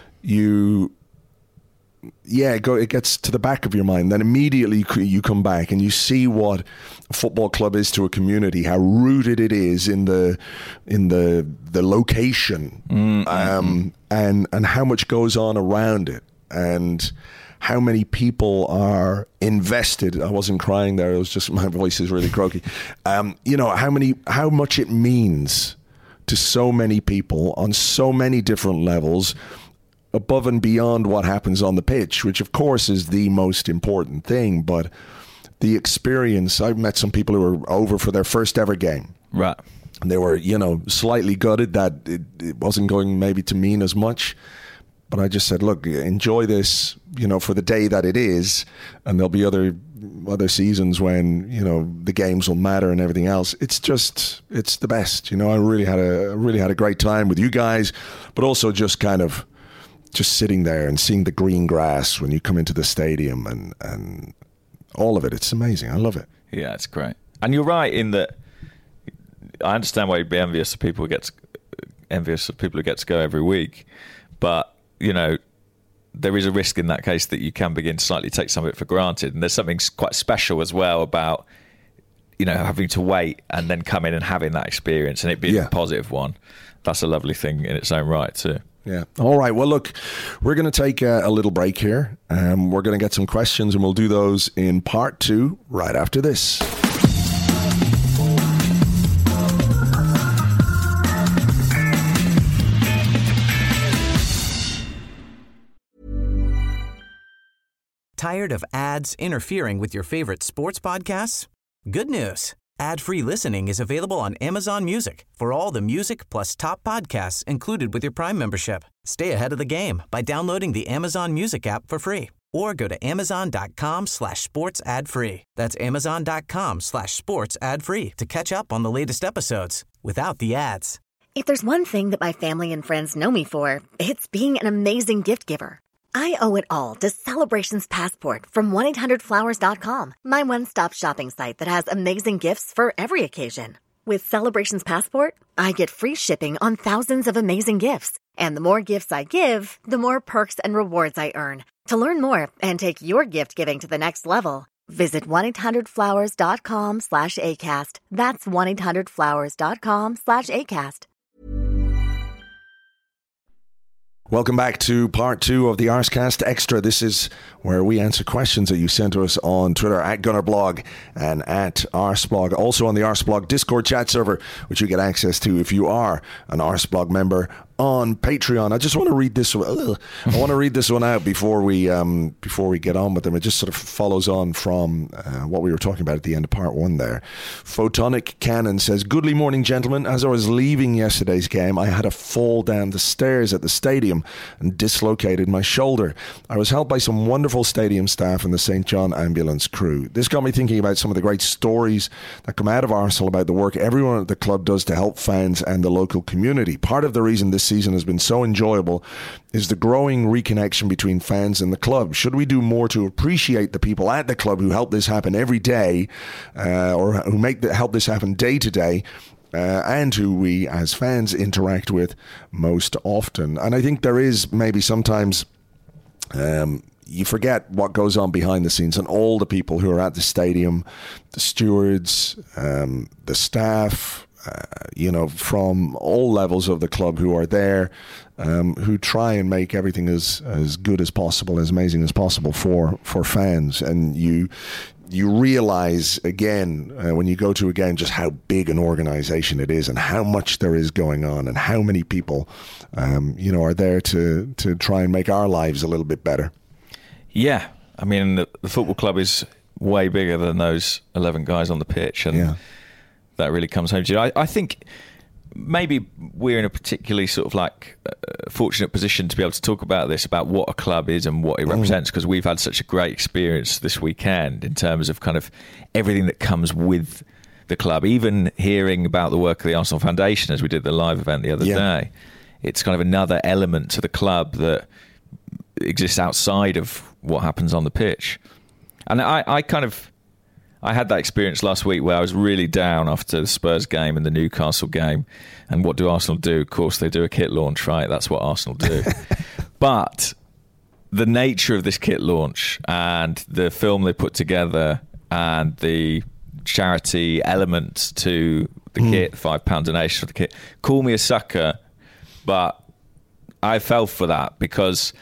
it gets to the back of your mind. Then immediately you come back and you see what a football club is to a community, how rooted it is in the location, and how much goes on around it, and how many people are invested. I wasn't crying there. It was just my voice is really croaky. You know, how much it means to so many people on so many different levels, above and beyond what happens on the pitch, which of course is the most important thing. But the experience, I've met some people who were over for their first ever game. Right. And they were, you know, slightly gutted that it wasn't going maybe to mean as much. But I just said, look, enjoy this, you know, for the day that it is. And there'll be other seasons when, you know, the games will matter and everything else. It's the best. You know, I really had a great time with you guys, but also just kind of just sitting there and seeing the green grass when you come into the stadium and all of it. It's amazing. I love it. Yeah, it's great. And you're right in that I understand why you'd be envious of people who get to go every week. But, you know, there is a risk in that case that you can begin to slightly take some of it for granted. And there's something quite special as well about, you know, having to wait and then come in and having that experience and it being a positive one. That's a lovely thing in its own right too. Yeah. All right. Well, look, we're going to take a little break here. We're going to get some questions and we'll do those in part 2 right after this. Tired of ads interfering with your favorite sports podcasts? Good news. Ad-free listening is available on Amazon Music for all the music plus top podcasts included with your Prime membership. Stay ahead of the game by downloading the Amazon Music app for free or go to amazon.com/sports ad free. That's amazon.com/sports ad free to catch up on the latest episodes without the ads. If there's one thing that my family and friends know me for, it's being an amazing gift giver. I owe it all to Celebrations Passport from 1-800-Flowers.com, my one-stop shopping site that has amazing gifts for every occasion. With Celebrations Passport, I get free shipping on thousands of amazing gifts, And the more gifts I give, the more perks and rewards I earn. To learn more and take your gift giving to the next level, visit 1-800-Flowers.com/ACAST. That's 1-800-Flowers.com/ACAST. Welcome back to part 2 of the Arscast Extra. This is where we answer questions that you sent to us on Twitter at GunnerBlog and at Arsblog. Also on the Arsblog Discord chat server, which you get access to if you are an Arsblog member on Patreon. I just want to read this one. I want to read this one out before we get on with them. It just sort of follows on from what we were talking about at the end of part 1 there. Photonic Cannon says, "Goodly morning, gentlemen. As I was leaving yesterday's game, I had a fall down the stairs at the stadium and dislocated my shoulder. I was helped by some wonderful stadium staff and the St. John ambulance crew. This got me thinking about some of the great stories that come out of Arsenal about the work everyone at the club does to help fans and the local community. Part of the reason this season has been so enjoyable is the growing reconnection between fans and the club. Should we do more to appreciate the people at the club who help this happen every day, or who help this happen day to day, and who we as fans interact with most often?" And I think there is maybe sometimes you forget what goes on behind the scenes and all the people who are at the stadium, the stewards, the staff, from all levels of the club who are there, who try and make everything as good as possible, as amazing as possible for fans. And you realize again when you go to a game just how big an organization it is and how much there is going on and how many people are there to try and make our lives a little bit better. Yeah, I mean the football club is way bigger than those 11 guys on the pitch, and that really comes home to you. I think maybe we're in a particularly sort of fortunate position to be able to talk about this, about what a club is and what it represents, because we've had such a great experience this weekend in terms of kind of everything that comes with the club. Even hearing about the work of the Arsenal Foundation as we did the live event the other day, it's kind of another element to the club that exists outside of what happens on the pitch. And I had that experience last week where I was really down after the Spurs game and the Newcastle game. And what do Arsenal do? Of course, they do a kit launch, right? That's what Arsenal do. But the nature of this kit launch and the film they put together and the charity element to the kit, £5 donation for the kit, call me a sucker, but I fell for that because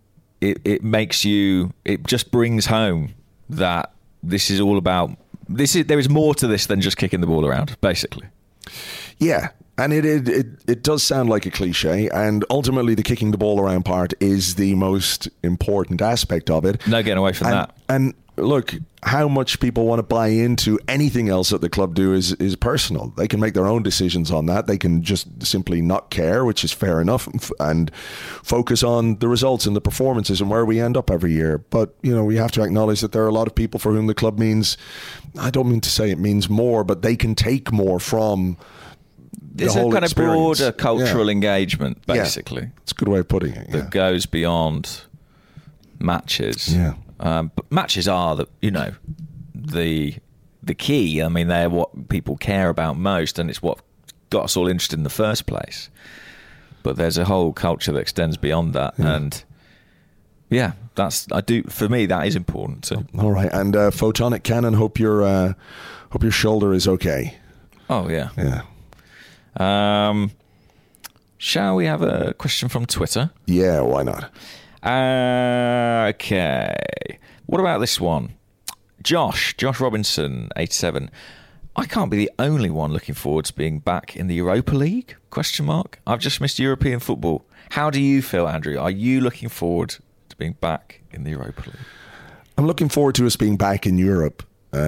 it makes you, it just brings home that this is all about, there is more to this than just kicking the ball around, basically. Yeah, and it does sound like a cliche, and ultimately the kicking the ball around part is the most important aspect of it. No getting away from that. And look, how much people want to buy into anything else that the club do is personal. They can make their own decisions on that. They can just simply not care, which is fair enough, and focus on the results and the performances and where we end up every year. But, we have to acknowledge that there are a lot of people for whom the club means, I don't mean to say it means more, but they can take more from the There's whole a kind experience. of broader cultural engagement, basically. Yeah. It's a good way of putting it. That goes beyond matches. Yeah. But matches are the key. I mean, they're what people care about most, and it's what got us all interested in the first place. But there's a whole culture that extends beyond that, and for me that is important too. All right, and Photonic Cannon, hope your shoulder is okay. Oh yeah. Shall we have a question from Twitter? Yeah, why not? Okay. What about this one? Josh Robinson, 87. I can't be the only one looking forward to being back in the Europa League? ? I've just missed European football. How do you feel, Andrew? Are you looking forward to being back in the Europa League? I'm looking forward to us being back in Europe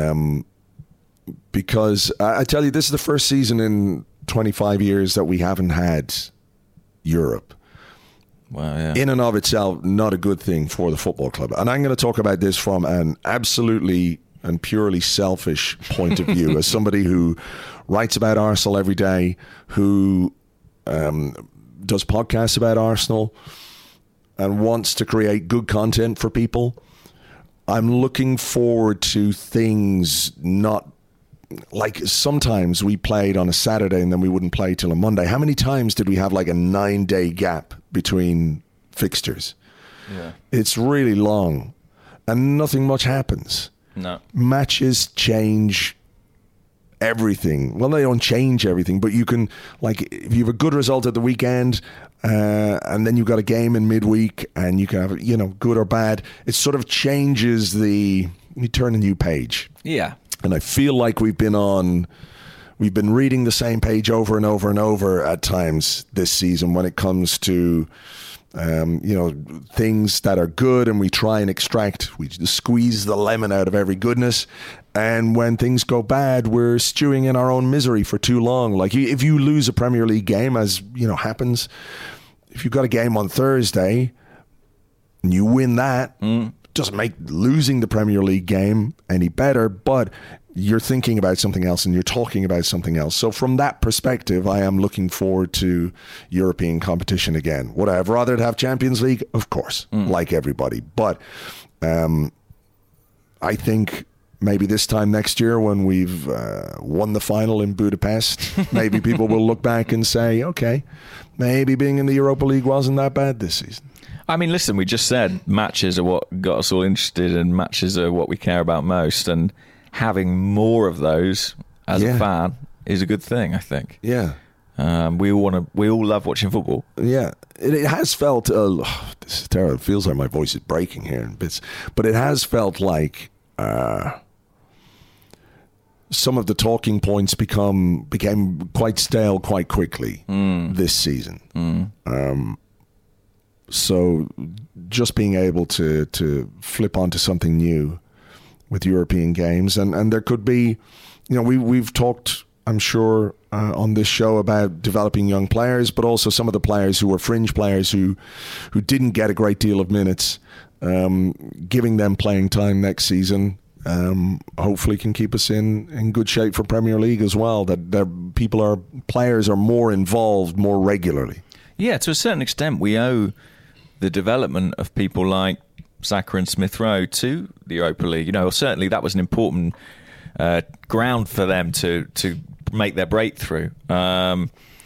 because I tell you, this is the first season in 25 years that we haven't had Europe. Well, yeah. In and of itself, not a good thing for the football club. And I'm going to talk about this from an absolutely and purely selfish point of view, as somebody who writes about Arsenal every day, who does podcasts about Arsenal and wants to create good content for people. I'm looking forward to things not like sometimes we played on a Saturday and then we wouldn't play till a Monday. How many times did we have like a 9-day gap between fixtures. Yeah. It's really long, and nothing much happens. No. Matches change everything. Well, they don't change everything, but you can, like, if you have a good result at the weekend, and then you've got a game in midweek, and you can have, you know, good or bad, it sort of changes you turn a new page. Yeah. And I feel like we've been reading the same page over and over and over at times this season when it comes to, you know, things that are good, and we try and we squeeze the lemon out of every goodness. And when things go bad, we're stewing in our own misery for too long. Like, if you lose a Premier League game, as you know happens, if you've got a game on Thursday and you win that, doesn't make losing the Premier League game any better, but you're thinking about something else and you're talking about something else. So from that perspective, I am looking forward to European competition again. Would I have rather have Champions League? Of course, like everybody. But I think maybe this time next year when we've won the final in Budapest, maybe people will look back and say, okay, maybe being in the Europa League wasn't that bad this season. I mean, listen, we just said matches are what got us all interested, and matches are what we care about most, and having more of those as a fan is a good thing, I think. Yeah. We all love watching football. Yeah. It has felt, this is terrible. It feels like my voice is breaking here in bits, but it has felt like some of the talking points became quite stale quite quickly this season. So just being able to flip onto something new with European games, and there could be, you know, we've talked, I'm sure, on this show about developing young players, but also some of the players who were fringe players who didn't get a great deal of minutes, giving them playing time next season. Hopefully can keep us in good shape for Premier League as well, that players are more involved more regularly. Yeah, to a certain extent we owe the development of people like Xhaka and Smith Rowe to the Europa League. You know, certainly that was an important ground for them to make their breakthrough. And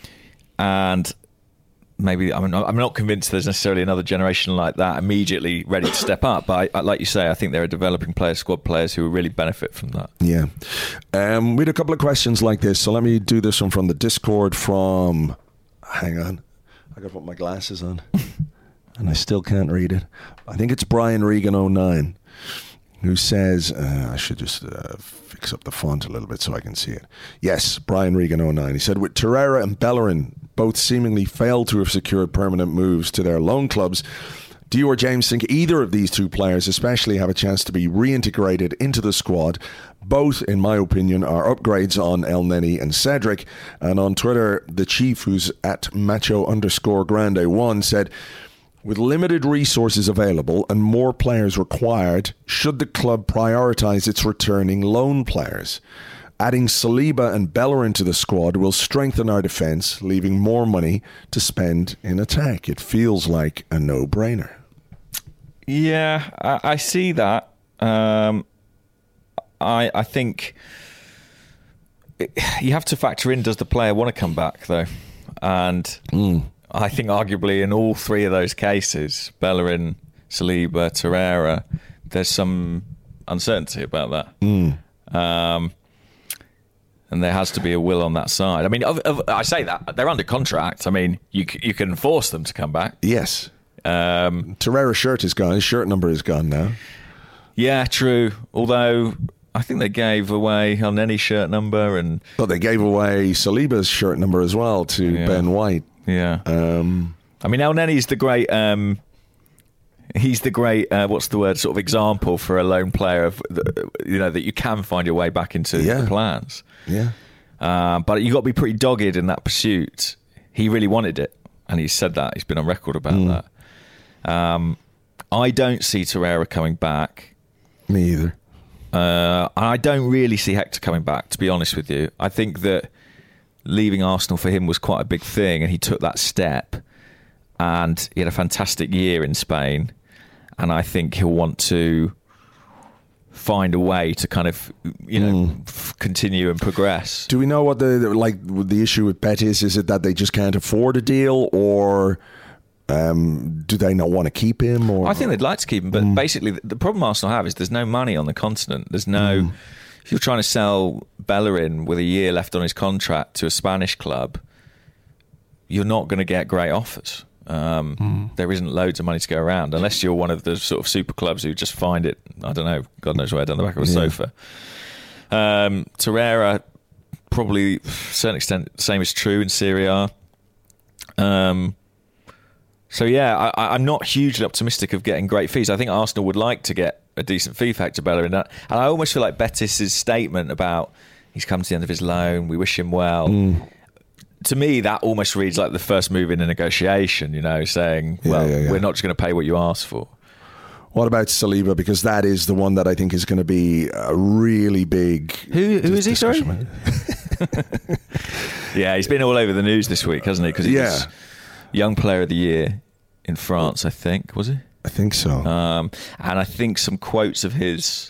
maybe I'm not convinced there's necessarily another generation like that immediately ready to step up. But like you say, I think there are developing players, squad players who will really benefit from that. Yeah. We had a couple of questions like this. So let me do this one from the Discord hang on. I got to put my glasses on. And I still can't read it. I think it's Brian Regan 09 who says, I should just fix up the font a little bit so I can see it. Yes, Brian Regan 09. He said, with Torreira and Bellerin both seemingly failed to have secured permanent moves to their loan clubs, do you or James think either of these two players especially have a chance to be reintegrated into the squad? Both, in my opinion, are upgrades on El Neni and Cedric. And on Twitter, the chief, who's at macho_grande1, said, with limited resources available and more players required, should the club prioritise its returning loan players? Adding Saliba and Bellerin to the squad will strengthen our defence, leaving more money to spend in attack. It feels like a no-brainer. Yeah, I see that. I think you have to factor in, does the player want to come back, though? And I think arguably in all three of those cases, Bellerin, Saliba, Torreira, there's some uncertainty about that. And there has to be a will on that side. I mean, I say that, they're under contract. I mean, you can force them to come back. Yes. Torreira's shirt is gone. His shirt number is gone now. Yeah, true. Although I think they gave away El Neni's shirt number. But they gave away Saliba's shirt number as well to Ben White. Yeah. I mean, El Neni's the great... he's the great, what's the word, sort of example for a lone player of, that you can find your way back into the plans. Yeah. But you've got to be pretty dogged in that pursuit. He really wanted it, and he's said that. He's been on record about that. I don't see Torreira coming back. Me either. I don't really see Hector coming back, to be honest with you. I think that leaving Arsenal for him was quite a big thing, and he took that step, and he had a fantastic year in Spain, and I think he'll want to find a way to kind of, continue and progress. Do we know what the issue with Betis is? It that they just can't afford a deal, or Do they not want to keep him? Or I think they'd like to keep him, but basically the problem Arsenal have is there's no money on the continent. There's no... If you're trying to sell Bellerin with a year left on his contract to a Spanish club, you're not going to get great offers. There isn't loads of money to go around unless you're one of the sort of super clubs who just find it, I don't know, God knows where, down the back of a sofa. Torreira, probably to a certain extent, the same is true in Serie A. So yeah, I'm not hugely optimistic of getting great fees. I think Arsenal would like to get a decent fee factor Bellerin, and I almost feel like Betis's statement about he's come to the end of his loan, we wish him well. To me, that almost reads like the first move in a negotiation. Saying, we're not just going to pay what you asked for. What about Saliba? Because that is the one that I think is going to be a really big. Who is he? Sorry. Yeah, he's been all over the news this week, hasn't he? Because he was Young Player of the Year in France, I think. Was he? I think so. And I think some quotes of his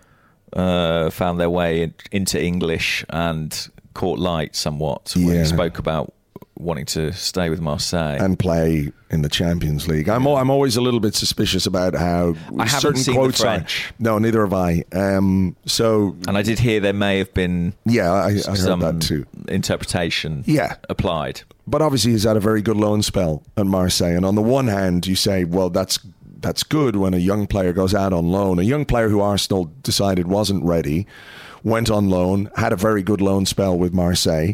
found their way into English and caught light somewhat when he spoke about wanting to stay with Marseille and play in the Champions League. I'm always a little bit suspicious about how I haven't certain seen quotes the French. No, neither have I. And I did hear there may have been I heard that too. Interpretation applied. But obviously he's had a very good loan spell at Marseille, and on the one hand you say, well, that's good when a young player goes out on loan. A young player who Arsenal decided wasn't ready went on loan, had a very good loan spell with Marseille,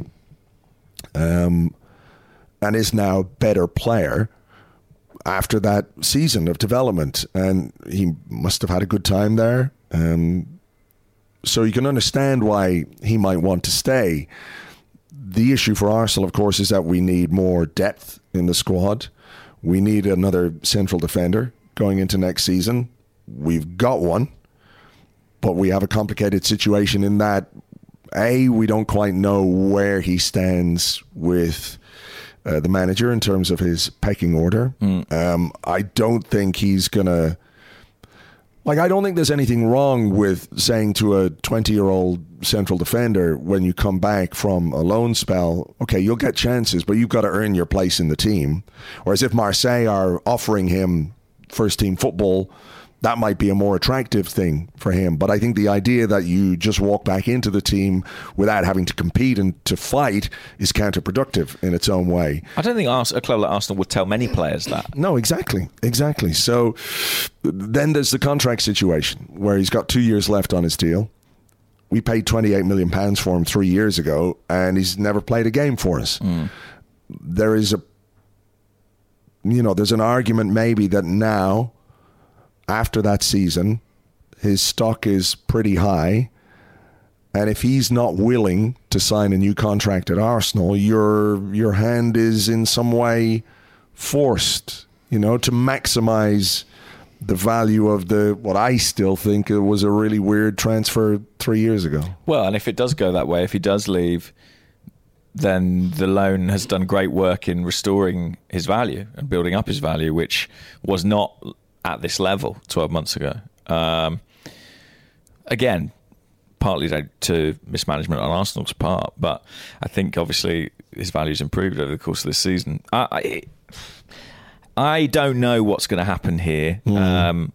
and is now a better player after that season of development. And he must have had a good time there. So you can understand why he might want to stay. The issue for Arsenal, of course, is that we need more depth in the squad. We need another central defender going into next season. We've got one, but we have a complicated situation in that, we don't quite know where he stands with the manager in terms of his pecking order. I don't think he's going to... I don't think there's anything wrong with saying to a 20-year-old central defender when you come back from a loan spell, okay, you'll get chances, but you've got to earn your place in the team. Whereas if Marseille are offering him first-team football, that might be a more attractive thing for him. But I think the idea that you just walk back into the team without having to compete and to fight is counterproductive in its own way. I don't think a club like Arsenal would tell many players that. No, exactly. So then there's the contract situation where he's got 2 years left on his deal. We paid £28 million for him 3 years ago, and he's never played a game for us. There is there's an argument maybe that now, after that season, his stock is pretty high, and if he's not willing to sign a new contract at Arsenal, your hand is in some way forced, to maximize the value of what I still think was a really weird transfer 3 years ago. Well, and if it does go that way, if he does leave, then the loan has done great work in restoring his value and building up his value, which was not at this level 12 months ago. Again, partly down to mismanagement on Arsenal's part, but I think obviously his value's improved over the course of this season. I don't know what's going to happen here. I'm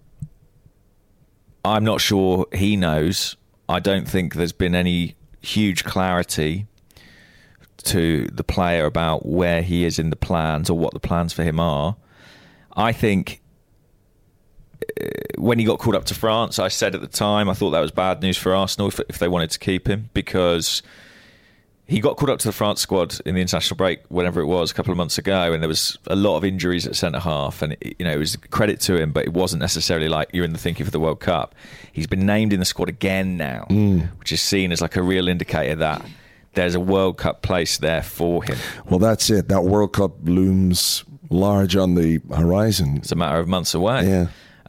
not sure he knows. I don't think there's been any huge clarity to the player about where he is in the plans or what the plans for him are. I think when he got called up to France, I said at the time I thought that was bad news for Arsenal if they wanted to keep him, because he got called up to the France squad in the international break, whenever it was, a couple of months ago, and there was a lot of injuries at centre-half, and it was credit to him, but it wasn't necessarily like you're in the thinking for the World Cup. He's been named in the squad again now, which is seen as like a real indicator that there's a World Cup place there for him. Well, that's it. That World Cup looms large on the horizon. It's a matter of months away. Yeah.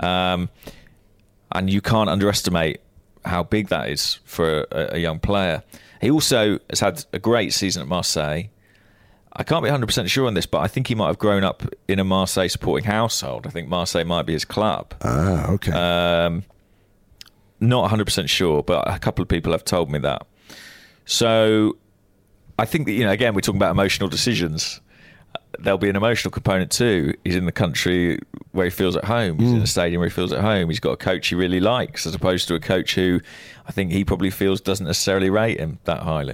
And you can't underestimate how big that is for a young player. He also has had a great season at Marseille. I can't be 100% sure on this, but I think he might have grown up in a Marseille supporting household. I think Marseille might be his club. Ah, okay. Not 100% sure, but a couple of people have told me that. So I think that, again, we're talking about emotional decisions. there'll be an emotional component too. He's in the country where he feels at home. He's in a stadium where he feels at home. He's got a coach he really likes, as opposed to a coach who I think he probably feels doesn't necessarily rate him that highly.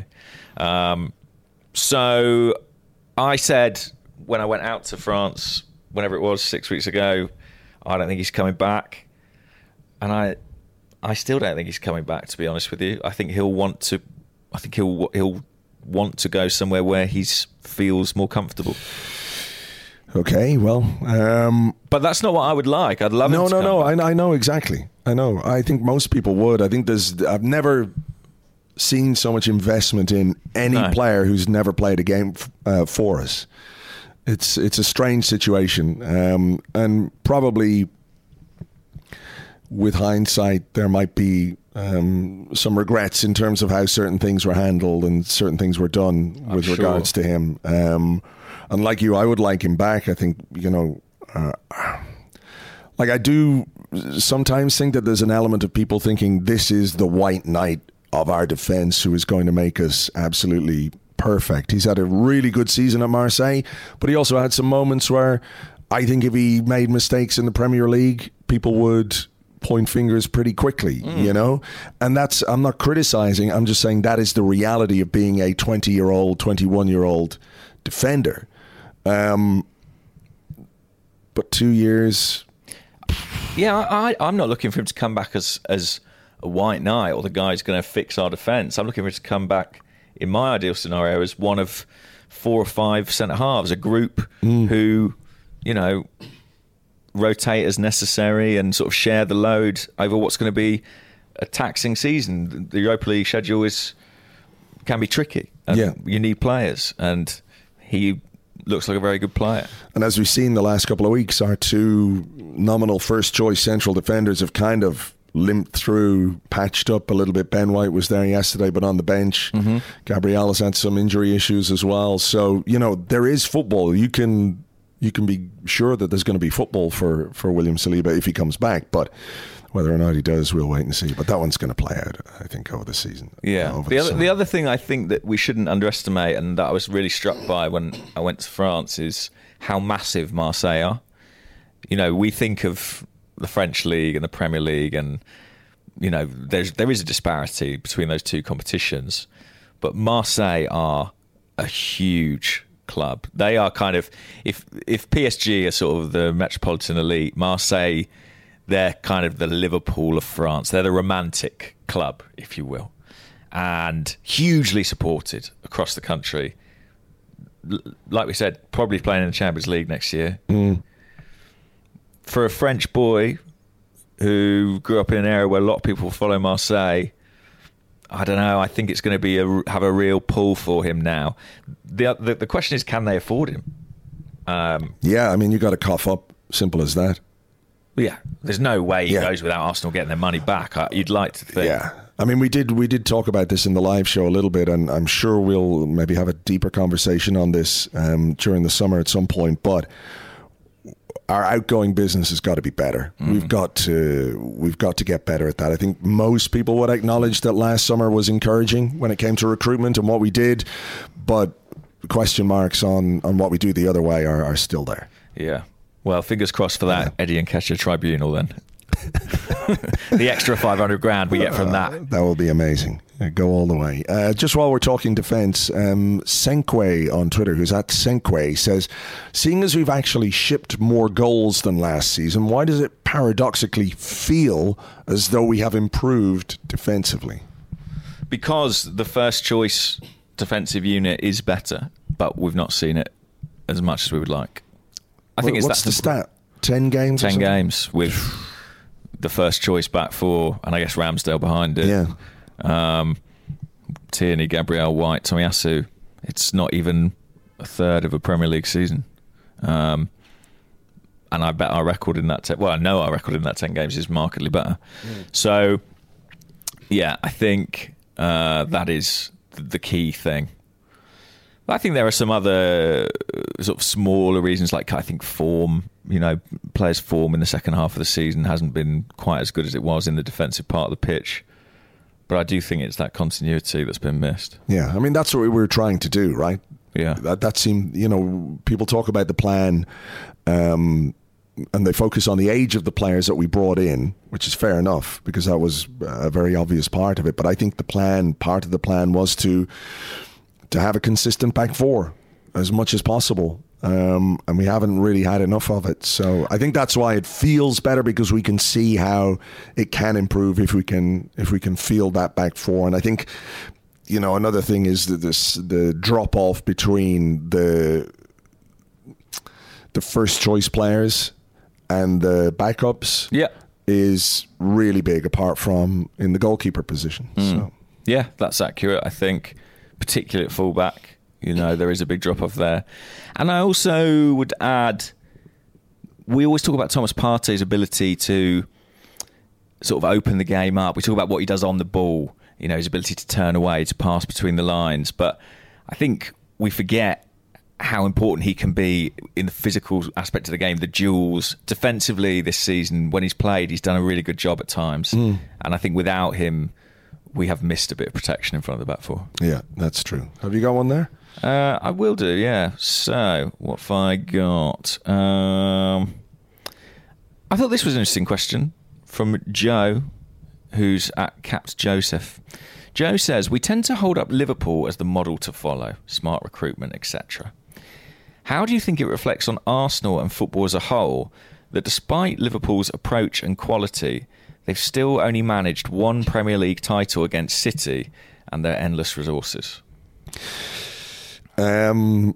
So I said when I went out to France, whenever it was, 6 weeks ago, I don't think he's coming back. And I still don't think he's coming back, to be honest with you. I think he'll want to. I think he'll want to go somewhere where he feels more comfortable. Okay, well, but that's not what I would like. I'd love him to come back. I know exactly. I know. I think most people would. I think I've never seen so much investment in any player who's never played a game for us. It's a strange situation, and probably with hindsight, there might be some regrets in terms of how certain things were handled and certain things were done with regards to him. And like you, I would like him back. I think, like I do sometimes think that there's an element of people thinking this is the white knight of our defence who is going to make us absolutely perfect. He's had a really good season at Marseille, but he also had some moments where I think if he made mistakes in the Premier League, people would point fingers pretty quickly, and I'm not criticizing, I'm just saying that is the reality of being a 20-year-old, 21-year-old defender. But 2 years... Yeah, I'm not looking for him to come back as a white knight or the guy who's going to fix our defence. I'm looking for him to come back, in my ideal scenario, as one of 4 or 5 centre-halves, a group who, rotate as necessary and sort of share the load over what's going to be a taxing season. The Europa League schedule can be tricky. And you need players, and he looks like a very good player. And as we've seen the last couple of weeks, our 2 nominal first-choice central defenders have kind of limped through, patched up a little bit. Ben White was there yesterday, but on the bench. Gabriel has had some injury issues as well. So, there is football. You can be sure that there's going to be football for William Saliba if he comes back, but whether or not he does, we'll wait and see. But that one's going to play out, I think, over the season. Yeah. The other thing I think that we shouldn't underestimate, and that I was really struck by when I went to France, is how massive Marseille are. We think of the French league and the Premier League, and there is a disparity between those two competitions, but Marseille are a huge club. They are kind of, if PSG are sort of the metropolitan elite, Marseille, they're kind of the Liverpool of France. They're the romantic club, if you will, and hugely supported across the country. Like we said, probably playing in the Champions League next year. For a French boy who grew up in an area where a lot of people follow Marseille, I don't know. I think it's going to have a real pull for him now. The question is, can they afford him? You got to cough up. Simple as that. Yeah, there's no way he goes without Arsenal getting their money back. You'd like to think. Yeah, we did talk about this in the live show a little bit, and I'm sure we'll maybe have a deeper conversation on this during the summer at some point. But our outgoing business has got to be better. We've got to get better at that. I think most people would acknowledge that last summer was encouraging when it came to recruitment and what we did, but question marks on what we do the other way are still there. Yeah. Well, fingers crossed for that Eddie Nketiah tribunal then. The extra 500 grand we get from that. That will be amazing. Go all the way. Just while we're talking defence, Senkwe on Twitter, who's at Senkwe, says, seeing as we've actually shipped more goals than last season, why does it paradoxically feel as though we have improved defensively? Because the first choice defensive unit is better, but we've not seen it as much as we would like. I think what's the stat? 10 games? 10 games with the first choice back four, and I guess Ramsdale behind it. Yeah. Tierney, Gabriel, White, Tomiyasu. It's not even a third of a Premier League season. And I bet our record in that... I know our record in that 10 games is markedly better. So, yeah, I think that is the key thing. But I think there are some other sort of smaller reasons, like I think form, players' form in the second half of the season hasn't been quite as good as it was in the defensive part of the pitch. But I do think it's that continuity that's been missed. Yeah, that's what we were trying to do, right? Yeah. That seemed, people talk about the plan, and they focus on the age of the players that we brought in, which is fair enough because that was a very obvious part of it. But I think part of the plan was to have a consistent back four as much as possible. And we haven't really had enough of it. So I think that's why it feels better, because we can see how it can improve if we can field that back four. And I think, another thing is that the drop off between the first choice players and the backups is really big, apart from in the goalkeeper position. So yeah, that's accurate. I think particularly at fullback, there is a big drop off there. And I also would add, we always talk about Thomas Partey's ability to sort of open the game up. We talk about what he does on the ball, his ability to turn away, to pass between the lines. But I think we forget how important he can be in the physical aspect of the game, the duels. Defensively this season, when he's played, he's done a really good job at times. And I think without him, we have missed a bit of protection in front of the back four. Yeah, that's true. Have you got one there? I will do, yeah. So, what have I got? I thought this was an interesting question from Joe, who's at Capt Joseph. Joe says, we tend to hold up Liverpool as the model to follow, smart recruitment, etc. How do you think it reflects on Arsenal and football as a whole that despite Liverpool's approach and quality, they've still only managed one Premier League title against City and their endless resources? I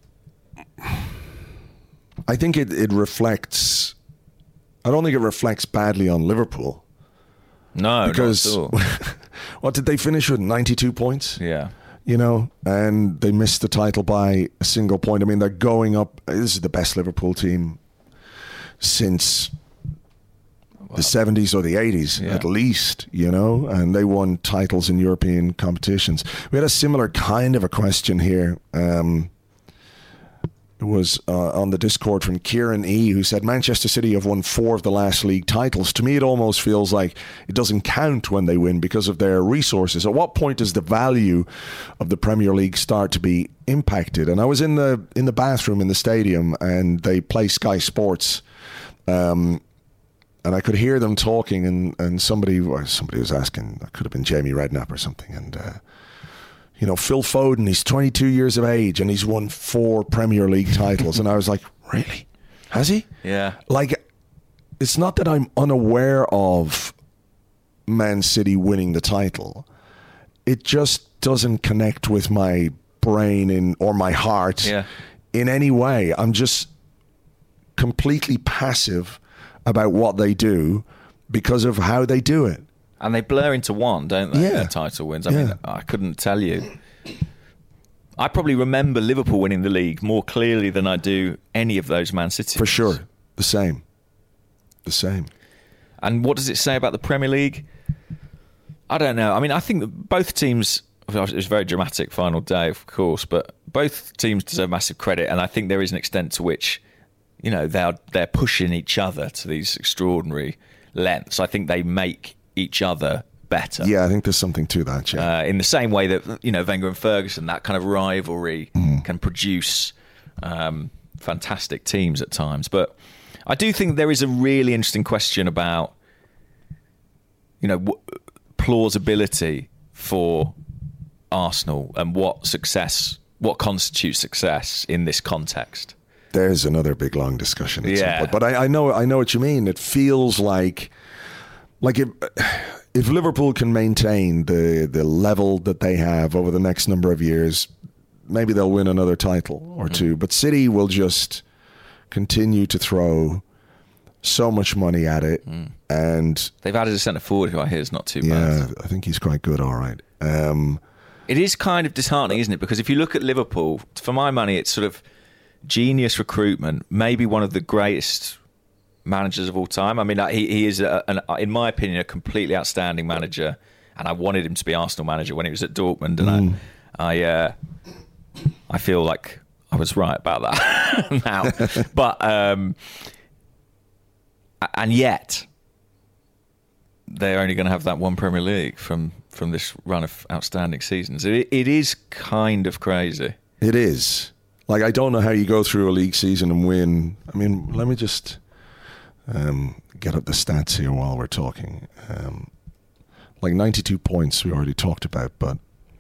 think it reflects... I don't think it reflects badly on Liverpool. No, because not at all. What did they finish with? 92 points? Yeah. And they missed the title by a single point. I mean, they're going up. This is the best Liverpool team since the 70s or the 80s, at least, and they won titles in European competitions. We had a similar kind of a question here. It was on the Discord from Kieran E, who said Manchester City have won 4 of the last league titles. To me, it almost feels like it doesn't count when they win because of their resources. At what point does the value of the Premier League start to be impacted? And I was in the bathroom in the stadium, and they play Sky Sports, and I could hear them talking, and somebody was asking, it could have been Jamie Redknapp or something, and Phil Foden, he's 22 years of age and he's won 4 Premier League titles. And I was like, really? Has he? Yeah. Like, it's not that I'm unaware of Man City winning the title. It just doesn't connect with my brain or my heart in any way. I'm just completely passive about what they do because of how they do it. And they blur into one, don't they? Yeah. Their title wins. I mean, I couldn't tell you. I probably remember Liverpool winning the league more clearly than I do any of those Man City. For sure. The same. And what does it say about the Premier League? I don't know. I mean, I think that both teams... It was a very dramatic final day, of course, but both teams deserve massive credit. And I think there is an extent to which, they're pushing each other to these extraordinary lengths. I think they make each other better. Yeah, I think there's something to that, in the same way that, Wenger and Ferguson, that kind of rivalry can produce fantastic teams at times. But I do think there is a really interesting question about, plausibility for Arsenal and what constitutes success in this context. There's another big, long discussion at some point. But I know what you mean. It feels like if Liverpool can maintain the level that they have over the next number of years, maybe they'll win another title or two. But City will just continue to throw so much money at it. And they've added a centre forward who I hear is not too bad. Yeah, I think he's quite good, all right. It is kind of disheartening, isn't it? Because if you look at Liverpool, for my money, it's sort of genius recruitment, maybe one of the greatest managers of all time. I mean, he is, in my opinion, a completely outstanding manager, and I wanted him to be Arsenal manager when he was at Dortmund, and I feel like I was right about that now. But and yet they're only going to have that one Premier League from this run of outstanding seasons. It is kind of crazy. It is. Like, I don't know how you go through a league season and win. I mean, let me just get up the stats here while we're talking. Like 92 points we already talked about, but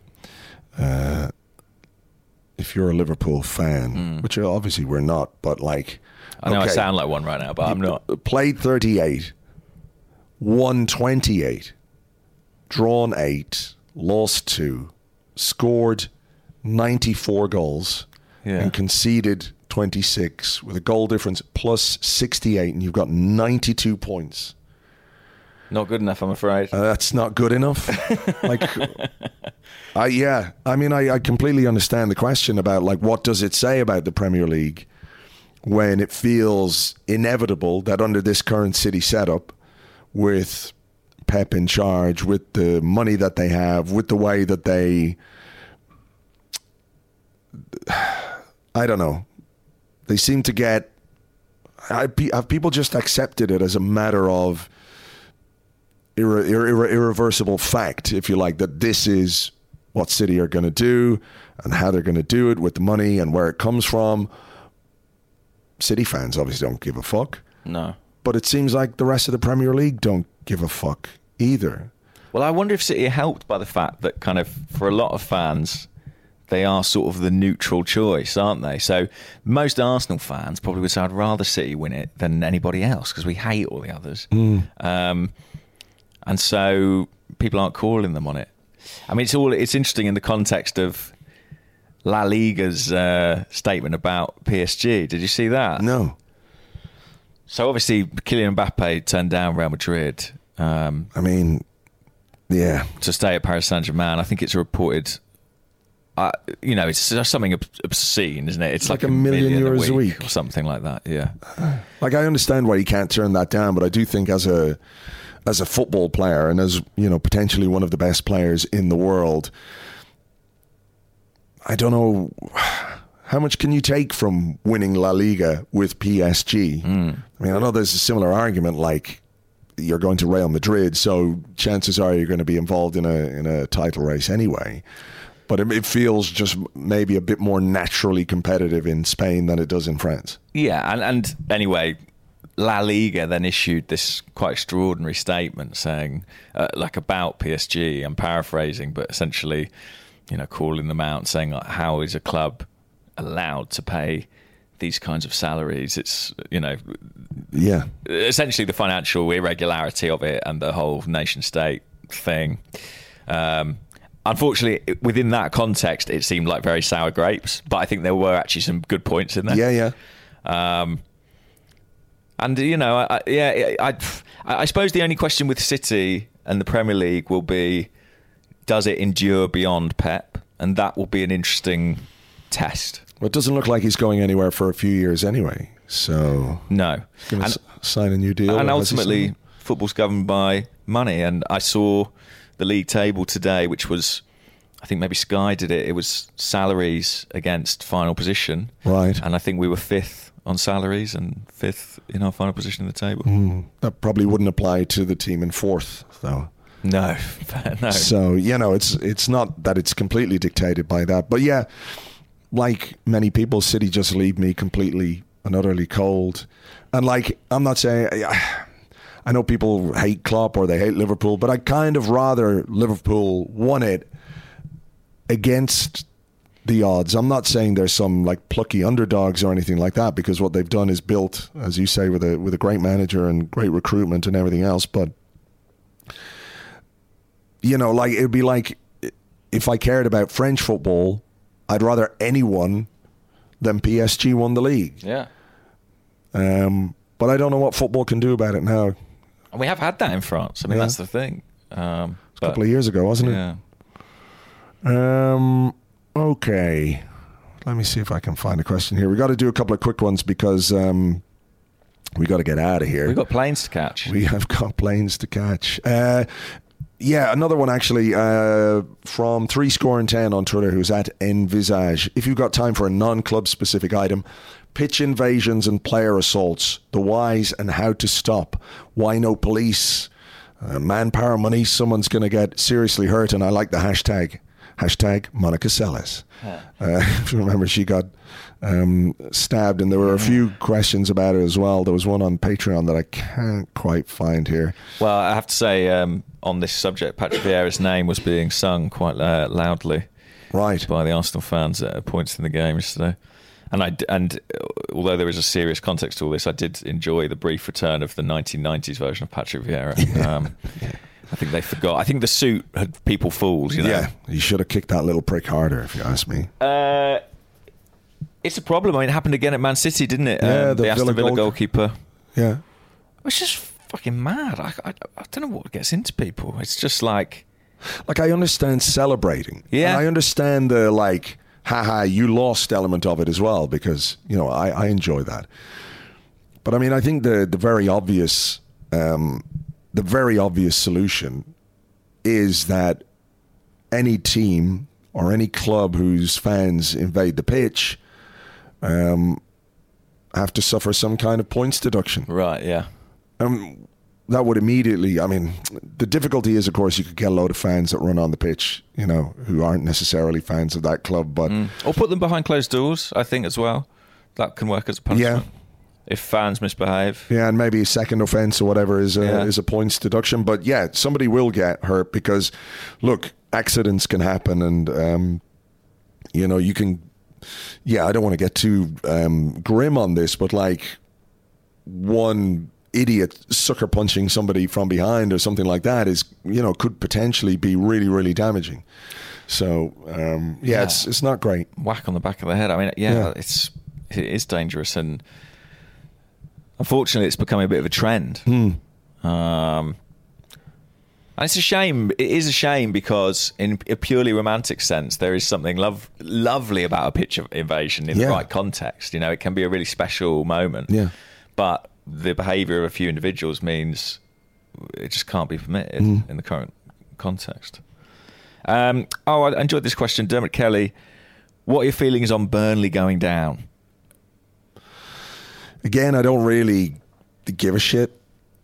if you're a Liverpool fan, which obviously we're not, but like... I know I sound like one right now, but I'm not. Played 38, won 28, drawn 8, lost 2, scored 94 goals, and conceded 26 with a goal difference plus 68, and you've got 92 points. Not good enough, I'm afraid. That's not good enough. I completely understand the question about, like, what does it say about the Premier League when it feels inevitable that under this current City setup, with Pep in charge, with the money that they have, with the way that they... I don't know. They seem to get... Have people just accepted it as a matter of irreversible fact, if you like, that this is what City are going to do and how they're going to do it with the money and where it comes from? City fans obviously don't give a fuck. No. But it seems like the rest of the Premier League don't give a fuck either. Well, I wonder if City are helped by the fact that kind of, for a lot of fans, they are sort of the neutral choice, aren't they? So most Arsenal fans probably would say, I'd rather City win it than anybody else because we hate all the others. And so people aren't calling them on it. I mean, it's interesting in the context of La Liga's statement about PSG. Did you see that? No. So obviously Kylian Mbappe turned down Real Madrid. I mean, yeah. To stay at Paris Saint-Germain. I think it's reported... it's something obscene, isn't it? It's like €1 million a week or something like that. Yeah. Like, I understand why you can't turn that down, but I do think as a football player and as, potentially one of the best players in the world, I don't know how much can you take from winning La Liga with PSG. I mean, I know there's a similar argument, like you're going to Real Madrid, so chances are you're going to be involved in a title race anyway. But it feels just maybe a bit more naturally competitive in Spain than it does in France. Yeah, and anyway, La Liga then issued this quite extraordinary statement saying, about PSG, I'm paraphrasing, but essentially, calling them out, saying, like, how is a club allowed to pay these kinds of salaries? It's, essentially the financial irregularity of it and the whole nation state thing. Unfortunately, within that context, it seemed like very sour grapes, but I think there were actually some good points in there. Yeah. And, I suppose the only question with City and the Premier League will be, does it endure beyond Pep? And that will be an interesting test. Well, it doesn't look like he's going anywhere for a few years anyway. So no. Going to sign a new deal. And ultimately, football's governed by money. And I saw the league table today, which was, I think maybe Sky did it. It was salaries against final position. Right. And I think we were 5th on salaries and 5th in our final position in the table. That probably wouldn't apply to the team in 4th, though. No. So, it's not that it's completely dictated by that. But yeah, like many people, City just leave me completely and utterly cold. And like, I'm not saying... I know people hate Klopp or they hate Liverpool, but I'd kind of rather Liverpool won it against the odds. I'm not saying there's some like plucky underdogs or anything like that, because what they've done is built, as you say, with a great manager and great recruitment and everything else. But like, it'd be like if I cared about French football, I'd rather anyone than PSG won the league. Yeah. But I don't know what football can do about it now. And we have had that in France. I mean, that's the thing. A couple of years ago, wasn't it? Yeah. Okay. Let me see if I can find a question here. We got to do a couple of quick ones because we got to get out of here. We've got planes to catch. We have got planes to catch. Another one actually from 3score10 on Twitter, who's at Envisage. If you've got time for a non-club specific item, pitch invasions and player assaults, the whys and how to stop. Why no police? Manpower, money, someone's going to get seriously hurt, and I like the hashtag. Hashtag Monica Seles. If you remember, she got stabbed, and there were a few questions about it as well. There was one on Patreon that I can't quite find here. Well, I have to say, on this subject, Patrick Vieira's name was being sung quite loudly, right, by the Arsenal fans at points in the game yesterday. And although there is a serious context to all this, I did enjoy the brief return of the 1990s version of Patrick Vieira. I think they forgot. I think the suit had people fooled, you know. Yeah, you should have kicked that little prick harder, if you ask me. It's a problem. I mean, it happened again at Man City, didn't it? Yeah, the Aston Villa goalkeeper. Yeah. It's just fucking mad. I don't know what gets into people. It's just like I understand celebrating. Yeah. And I understand the, like, haha, you lost element of it as well, because, you know, I enjoy that. But I mean, I think the very obvious solution is that any team or any club whose fans invade the pitch have to suffer some kind of points deduction. Right, yeah. That would immediately, I mean, the difficulty is, of course, you could get a load of fans that run on the pitch, you know, who aren't necessarily fans of that club, but... Or put them behind closed doors, I think, as well. That can work as a punishment. Yeah. If fans misbehave. Yeah, and maybe a second offence or whatever is a points deduction. But yeah, somebody will get hurt because, look, accidents can happen, and, you know, you can... Yeah, I don't want to get too grim on this, but like one idiot sucker punching somebody from behind or something like that is, you know, could potentially be really, really damaging. So, it's not great. Whack on the back of the head. I mean, it is dangerous, and unfortunately it's becoming a bit of a trend. And it's a shame. It is a shame because in a purely romantic sense, there is something lovely about a pitch invasion in the right context. You know, it can be a really special moment. Yeah. But the behaviour of a few individuals means it just can't be permitted in the current context. I enjoyed this question. Dermot Kelly, what are your feelings on Burnley going down? Again, I don't really give a shit.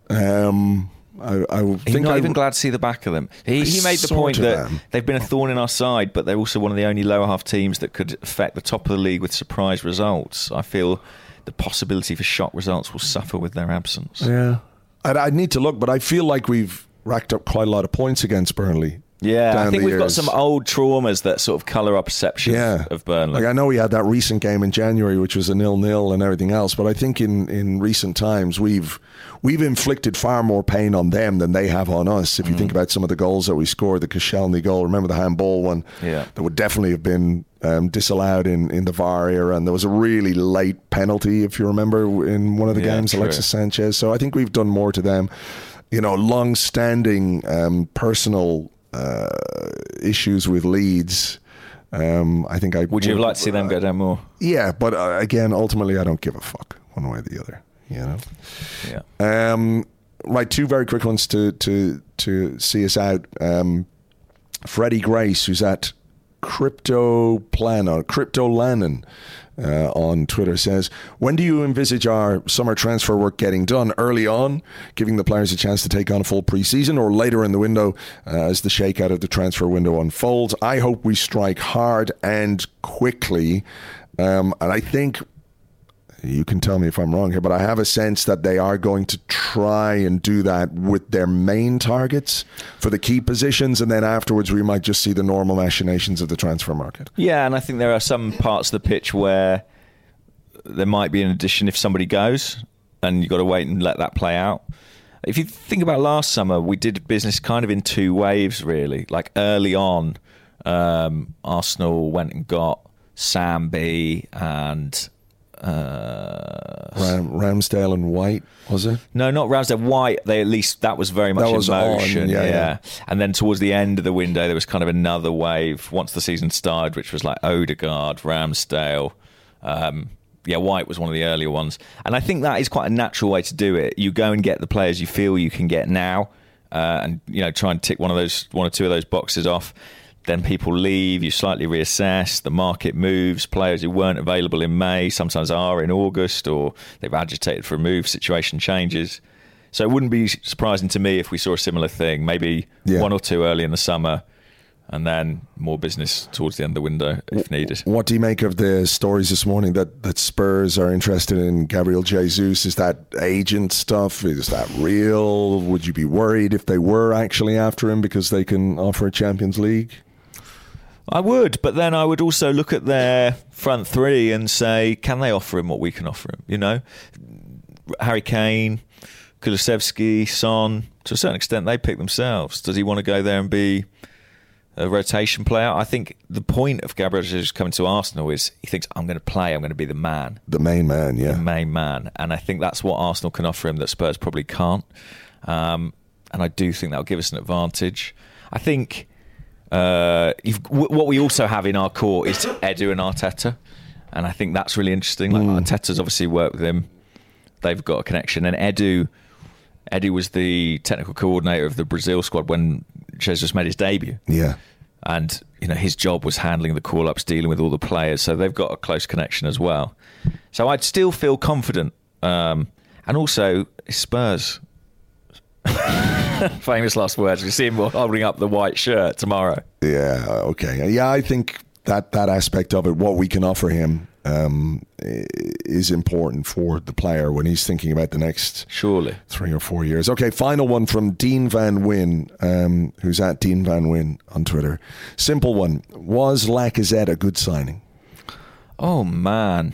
He's not even glad to see the back of them. He made the point that they've been a thorn in our side, but they're also one of the only lower half teams that could affect the top of the league with surprise results. I feel the possibility for shock results will suffer with their absence. Yeah, I'd need to look, but I feel like we've racked up quite a lot of points against Burnley. Yeah, I think we've got some old traumas that sort of colour our perception of Burnley. Like, I know we had that recent game in January, which was a 0-0 and everything else, but I think in recent times we've inflicted far more pain on them than they have on us. If you think about some of the goals that we scored, the Koscielny goal, remember the handball one? Yeah. That would definitely have been disallowed in the VAR era, and there was a really late penalty, if you remember, in one of the games, true. Alexis Sanchez. So I think we've done more to them. You know, long-standing personal issues with Leeds. I think would you have liked to see them go down more? Yeah, but again, ultimately, I don't give a fuck one way or the other. You know. Yeah. Right, two very quick ones to see us out. Freddie Grace, who's at Crypto Lannon on Twitter, says, when do you envisage our summer transfer work getting done? Early on, giving the players a chance to take on a full pre-season, or later in the window as the shakeout of the transfer window unfolds? I hope we strike hard and quickly. And I think, you can tell me if I'm wrong here, but I have a sense that they are going to try and do that with their main targets for the key positions, and then afterwards we might just see the normal machinations of the transfer market. Yeah, and I think there are some parts of the pitch where there might be an addition if somebody goes, and you've got to wait and let that play out. If you think about last summer, we did business kind of in two waves, really. Like early on, Arsenal went and got Sam B and... Ramsdale and White, was it? No, not Ramsdale. White, that was very much in motion. Yeah. And then towards the end of the window, there was kind of another wave once the season started, which was like Odegaard, Ramsdale. White was one of the earlier ones. And I think that is quite a natural way to do it. You go and get the players you feel you can get now, and try and tick one or two of those boxes off. Then people leave, you slightly reassess, the market moves, players who weren't available in May sometimes are in August, or they've agitated for a move, situation changes. So it wouldn't be surprising to me if we saw a similar thing, maybe one or two early in the summer, and then more business towards the end of the window if needed. What do you make of the stories this morning that Spurs are interested in Gabriel Jesus? Is that agent stuff? Is that real? Would you be worried if they were actually after him because they can offer a Champions League? I would, but then I would also look at their front three and say, can they offer him what we can offer him? You know, Harry Kane, Kulusevski, Son, to a certain extent, they pick themselves. Does he want to go there and be a rotation player? I think the point of Gabriel Jesus coming to Arsenal is he thinks, I'm going to play, I'm going to be the man. The main man, yeah. The main man. And I think that's what Arsenal can offer him that Spurs probably can't. And I do think that'll give us an advantage. I think what we also have in our core is Edu and Arteta. And I think that's really interesting. Like Arteta's obviously worked with him. They've got a connection. And Edu was the technical coordinator of the Brazil squad when Jesus made his debut. Yeah. And, you know, his job was handling the call-ups, dealing with all the players. So they've got a close connection as well. So I'd still feel confident. And also, Spurs. Famous last words. We see him holding up the white shirt tomorrow. Yeah, okay. Yeah, I think that aspect of it, what we can offer him, is important for the player when he's thinking about the next 3 or 4 years. Okay, final one from Dean Van Wyn, who's at Dean Van Wyn on Twitter. Simple one. Was Lacazette a good signing? Oh, man.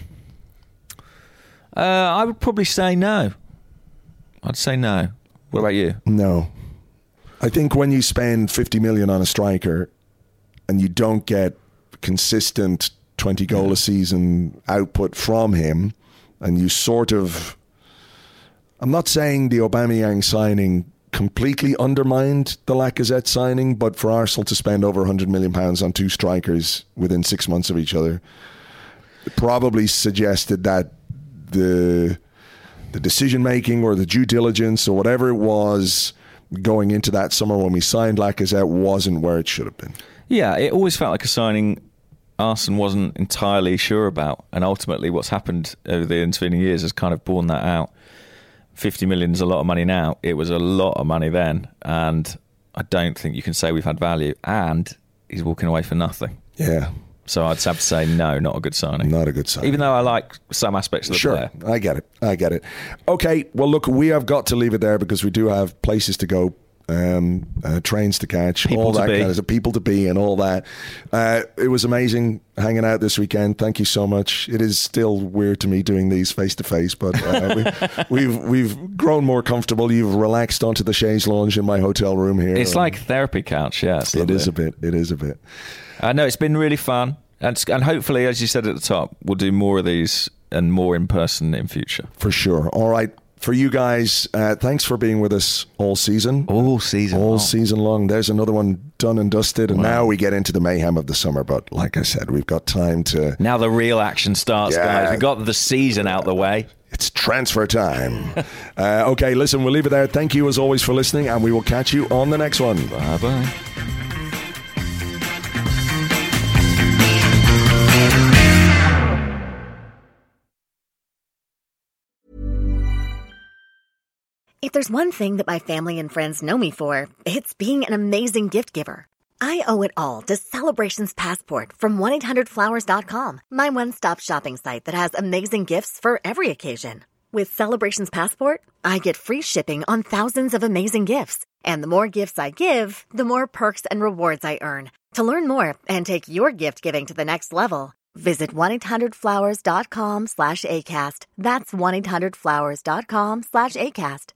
I would probably say no. I'd say no. What about you? No. I think when you spend 50 million on a striker and you don't get consistent 20 goal a season output from him, and you sort of, I'm not saying the Aubameyang signing completely undermined the Lacazette signing, but for Arsenal to spend over £100 million on two strikers within 6 months of each other probably suggested that the decision making or the due diligence or whatever it was going into that summer when we signed Lacazette wasn't where it should have been. Yeah, it always felt like a signing Arsene wasn't entirely sure about, and ultimately what's happened over the intervening years has kind of borne that out. 50 million is a lot of money now. It was a lot of money then, and I don't think you can say we've had value, and he's walking away for nothing. Yeah. So I'd have to say no, not a good signing. Not a good signing. Even though I like some aspects of the player. Sure, I get it. Okay, well look, we have got to leave it there because we do have places to go, trains to catch, people all to that be. kind of people to be and all that. It was amazing hanging out this weekend. Thank you so much. It is still weird to me doing these face to face, but we've grown more comfortable. You've relaxed onto the chaise lounge in my hotel room here. It's like therapy couch, yeah. It is a bit. No, it's been really fun. And hopefully, as you said at the top, we'll do more of these and more in person in future. For sure. All right. For you guys, thanks for being with us all season. All season long. There's another one done and dusted. And now we get into the mayhem of the summer. But like I said, we've got time to... Now the real action starts, guys. We've got the season out the way. It's transfer time. Okay, listen, we'll leave it there. Thank you as always for listening. And we will catch you on the next one. Bye-bye. If there's one thing that my family and friends know me for, it's being an amazing gift giver. I owe it all to Celebrations Passport from 1-800-Flowers.com, my one-stop shopping site that has amazing gifts for every occasion. With Celebrations Passport, I get free shipping on thousands of amazing gifts. And the more gifts I give, the more perks and rewards I earn. To learn more and take your gift giving to the next level, visit 1-800-Flowers.com/ACAST. That's 1-800-Flowers.com/ACAST.